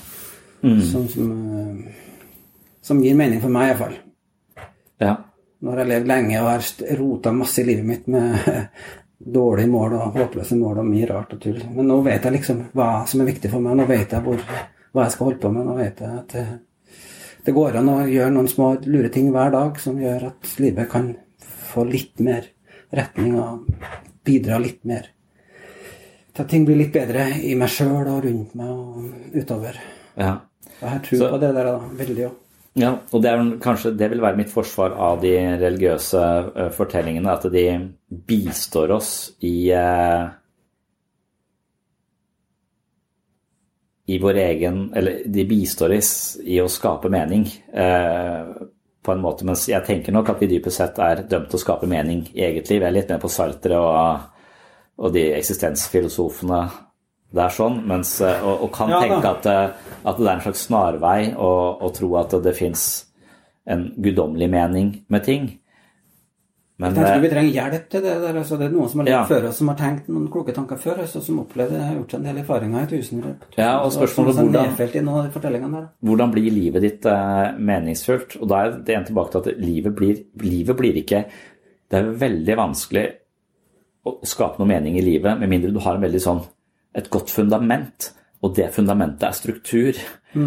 som gir mening for meg i hvert fall. Ja. Nå har jeg levd lenge og har rotet masse i livet mitt med dårlige mål og håpløse mål og mye rart og tull. Men nå vet jeg liksom hva som viktig for meg, nå vet jeg hva jeg skal holde på med, nå vet jeg at det går an å gjøre noen små lure ting hver dag som gjør at livet kan få litt mer retning og bidra litt mer at ting blir litt bedre i meg selv og rundt meg og utover. Ja. Og jeg tror på det der da, veldig jo. Ja, og kanskje det vil være mitt forsvar av de religiøse fortellingene, at de bistår oss i vår egen, eller de bistår oss i å skape mening på en måte, mens jeg tenker nok at vi dypest sett dømt til å skape mening i eget liv. Jeg litt mer på Sartre og de eksistensfilosofene der sånn, mens, og kan tenke at det en slags snarvei å tro at det finnes en guddommelig mening med ting. Men, jeg tenker vi trenger hjelp til det der, altså det noen som har levd før oss, som har tenkt noen kloke tanker før oss, og som opplevde, har gjort en del erfaringer i tusener. Ja, og spørsmålet hvordan blir livet ditt meningsfullt? Og da det en tilbake til at livet blir ikke, det veldig vanskelig å skape noe mening i livet, med mindre du har et godt fundament, og det fundamentet struktur.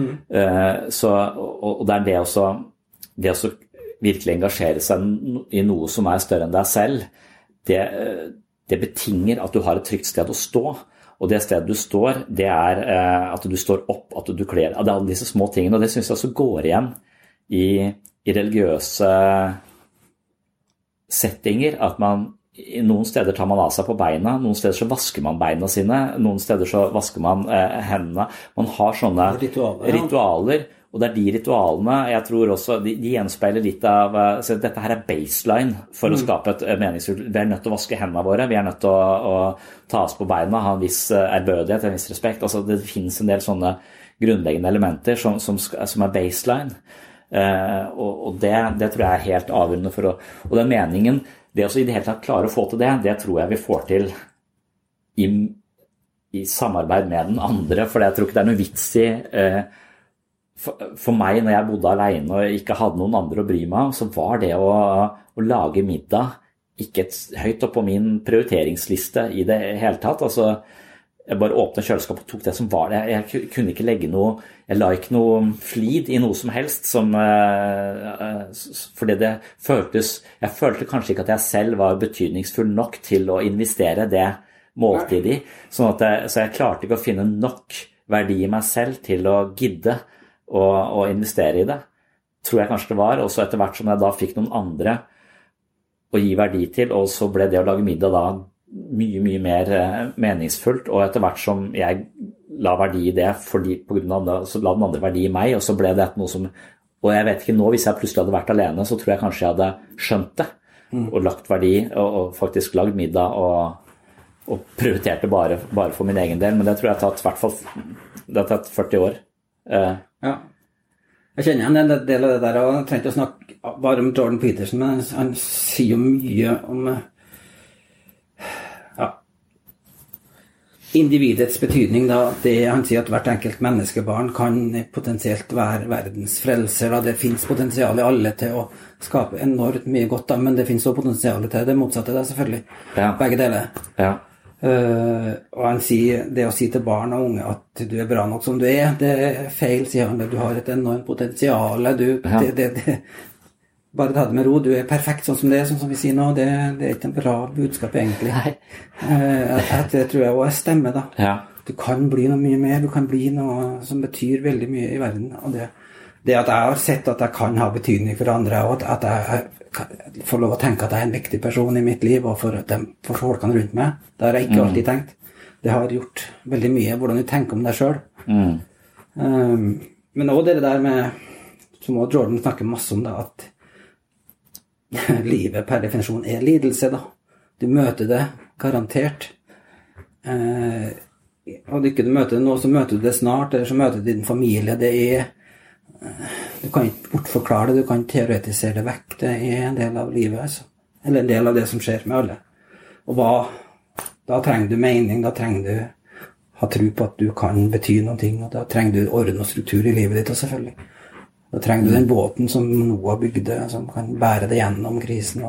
Og det det å virkelig engasjere seg i noe som større enn deg selv, det betinger at du har et trygt sted å stå, og det stedet du står, det at du står opp, at du kler, det alle disse små tingene, og det synes jeg også går igjen i religiøse settinger, at i noen steder tar man av seg på beina, noen steder så vasker man beina sine, noen steder så vasker man hendene. Man har sånne ritualer, og det de ritualene, jeg tror også, de gjenspeiler litt av, så dette her baseline for å skape et meningsfullt. Vi nødt til å vaske hendene våre, vi nødt til å ta oss på beina, ha en viss ærbødighet, en viss respekt. Altså, det finnes en del sånne grunnleggende elementer som baseline, og det tror jeg helt avgjørende for og den meningen, det å i det hele tatt klare å få til det tror jeg vi får til i samarbeid med den andre, for jeg tror ikke det noe vits i for meg når jeg bodde alene og ikke hadde noen andre å bry meg om, så var det å lage middag ikke høyt opp på min prioriteringsliste i det hele tatt. Altså, jeg bare åpnet kjøleskapet og tok det som var det. Jeg kunne ikke legge jeg la ikke noe flid i noe som helst, fordi jeg følte kanskje ikke at jeg selv var betydningsfull nok til å investere det måltid i, så jeg klarte ikke å finne nok verdi i meg selv til å gidde å investere i det, tror jeg kanskje det var, og så etter hvert som jeg da fikk noen andre å gi verdi til, og så ble det å lage middag da mye, mye mer meningsfullt, og etter hvert som jeg la verdi i det, fordi på grunn av det, så la den andre verdi i meg, og så ble det noe som, og jeg vet ikke nå, hvis jeg plutselig hadde vært alene, så tror jeg kanskje jeg hadde skjønt det, og lagt verdi, og faktisk lagd middag, og prioritert det bare for min egen del, men det tror jeg det har tatt 40 år. Ja, jeg kjenner igjen en del av det der, og jeg trengte å snakke bare om Jordan Peterson, men han sier jo mye om individets betydning da, han sier at hvert enkelt menneskebarn kan potensielt være verdens frelser, da det finnes potensial i alle til å skape enormt mye godt da, men det finnes også potensial til det motsatte da, selvfølgelig, begge deler. Ja. Og han sier, det å si til barn og unge at du bra nok som du det feil, sier han, du har et enormt potensial, bare ta det med ro, du perfekt sånn som det, sånn som vi sier nå, det ikke en bra budskap egentlig. Det tror jeg også stemmer da. Ja. Du kan bli noe mye mer, du kan bli noe som betyr veldig mye i verden, og det at jeg har sett at jeg kan ha betydning for andre, og at jeg får lov å tenke at jeg en viktig person i mitt liv, og for folkene rundt meg, det har jeg ikke alltid tenkt. Det har gjort veldig mye, hvordan du tenker om deg selv. Men også det der med, som Jordan snakker masse om da, at livet per definisjon lidelse da. Du møter det, garantert. Og ikke du møter det nå, så møter du det snart, eller så møter du din familie, du kan ikke bortforklare det, du kan teoretisere det vekk, det en del av livet, altså. Eller en del av det som skjer med alle. Og da trenger du mening, da trenger du ha tro på at du kan bety noe, og da trenger du orden og struktur i livet ditt, og selvfølgelig. Da trenger du den båten som Noah bygde, som kan bære det gjennom krisen.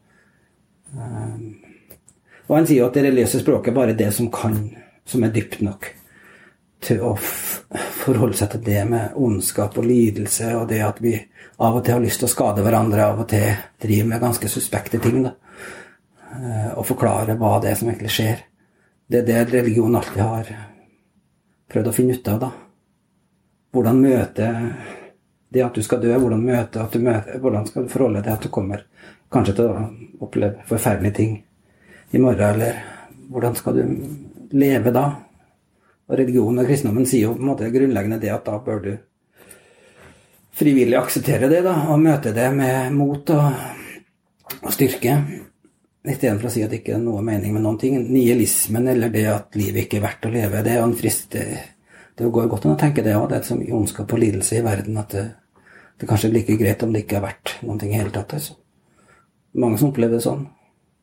Og han sier at det religiøse språket bare det som dypt nok til å forholde seg til det med ondskap og lidelse, og det at vi av og til har lyst til å skade hverandre, av og til driver med ganske suspekte ting, da. Og forklare hva det er som egentlig skjer. Det det religion alltid har prøvd å finne ut av, da. Hvordan møte det at du skal dø, hvordan skal du forholde deg til at du kommer kanskje til å oppleve forferdelige ting i morgen, eller hvordan skal du leve da? Og religionen og kristendommen sier jo på en måte grunnleggende det at da bør du frivillig akseptere det da, og møte det med mot og styrke, i stedet for å si at det ikke er noe mening med noen ting. Nihilismen, eller det at livet ikke er verdt å leve, det er jo en frist. Det går godt an å tenke det også, det er så mye ondskap og lidelse i verden at det kanskje er like greit om det ikke er verdt noen ting i hele tatt. Altså. Mange som opplever det sånn.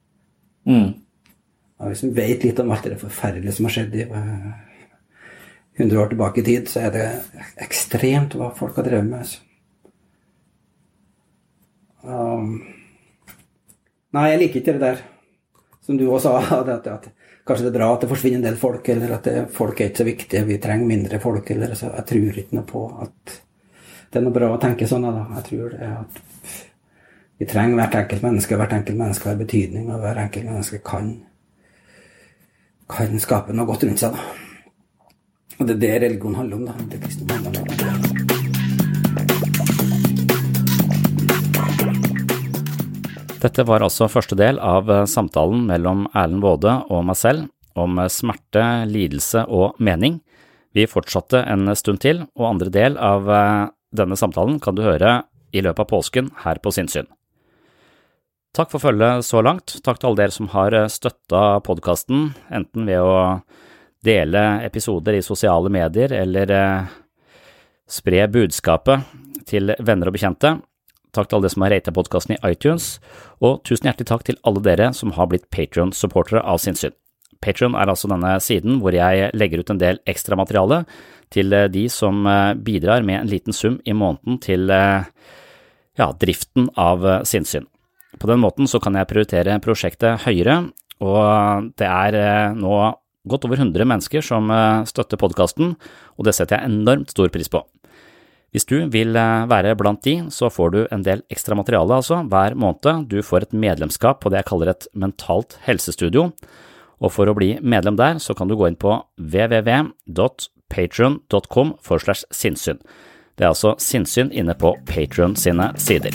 Ja, hvis vi vet litt om alt det forferdelige som har skjedd i 100 år tilbake i tid, så er det ekstremt hva folk har drevet med. Altså. Nei, jeg liker ikke det der, som du også sa, at kanskje det er bra at det forsvinner en del folk, eller at folk er ikke så viktige, vi trenger mindre folk, eller så. Jeg tror ikke noe på at det er noe bra å tenke sånn, da. Jeg tror det er at vi trenger hvert enkelt menneske har betydning, og hver enkelt menneske kan skape noe godt rundt seg, da. Og det er det religion handler om, da. Det er kristendom handler om det. Dette var altså første del av samtalen mellom Erlend Waade og meg selv om smerte, lidelse og mening. Vi fortsatte en stund til, og andre del av denne samtalen kan du høre i løpet av påsken her på Sinnssyn. Takk for følget så langt. Takk til alle dere som har støttet podcasten, enten ved å dele episoder i sosiale medier eller spre budskapet til venner og bekjente. Takk til alle dere som har ratet podcasten i iTunes, og tusen hjertelig takk til alle dere som har blitt Patreon-supportere av Sinnssyn. Patreon er altså denne siden hvor jeg legger ut en del ekstra materiale til de som bidrar med en liten sum i måneden til driften av Sinnssyn. På den måten så kan jeg prioritere prosjektet høyere, og det er nå godt over 100 mennesker som støtter podcasten, og det setter jeg enormt stor pris på. Hvis du vil være blant de, så får du en del ekstra materiale altså hver måned. Du får et medlemskap på det jeg kaller et mentalt helsestudio, og for å bli medlem der så kan du gå inn på www.patreon.com/sinnssyn. Det er altså Sinnssyn inne på Patreon sine sider.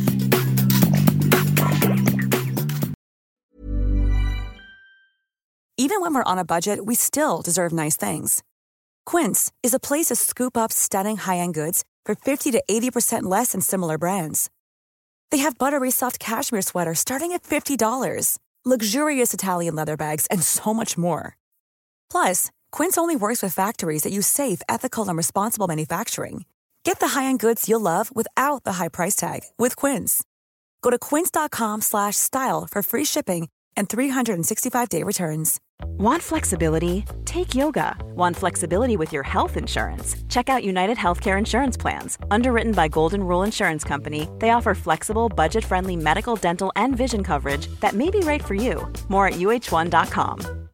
Even when we're on a budget, we still deserve nice things. Quince is a place to scoop up stunning high-end goods for 50 to 80% less than similar brands. They have buttery soft cashmere sweaters starting at $50, luxurious Italian leather bags, and so much more. Plus, Quince only works with factories that use safe, ethical, and responsible manufacturing. Get the high-end goods you'll love without the high price tag with Quince. Go to quince.com/style for free shipping and 365-day returns. Want flexibility? Take yoga. Want flexibility with your health insurance? Check out United Healthcare Insurance Plans. Underwritten by Golden Rule Insurance Company, they offer flexible, budget-friendly medical, dental, and vision coverage that may be right for you. More at UH1.com.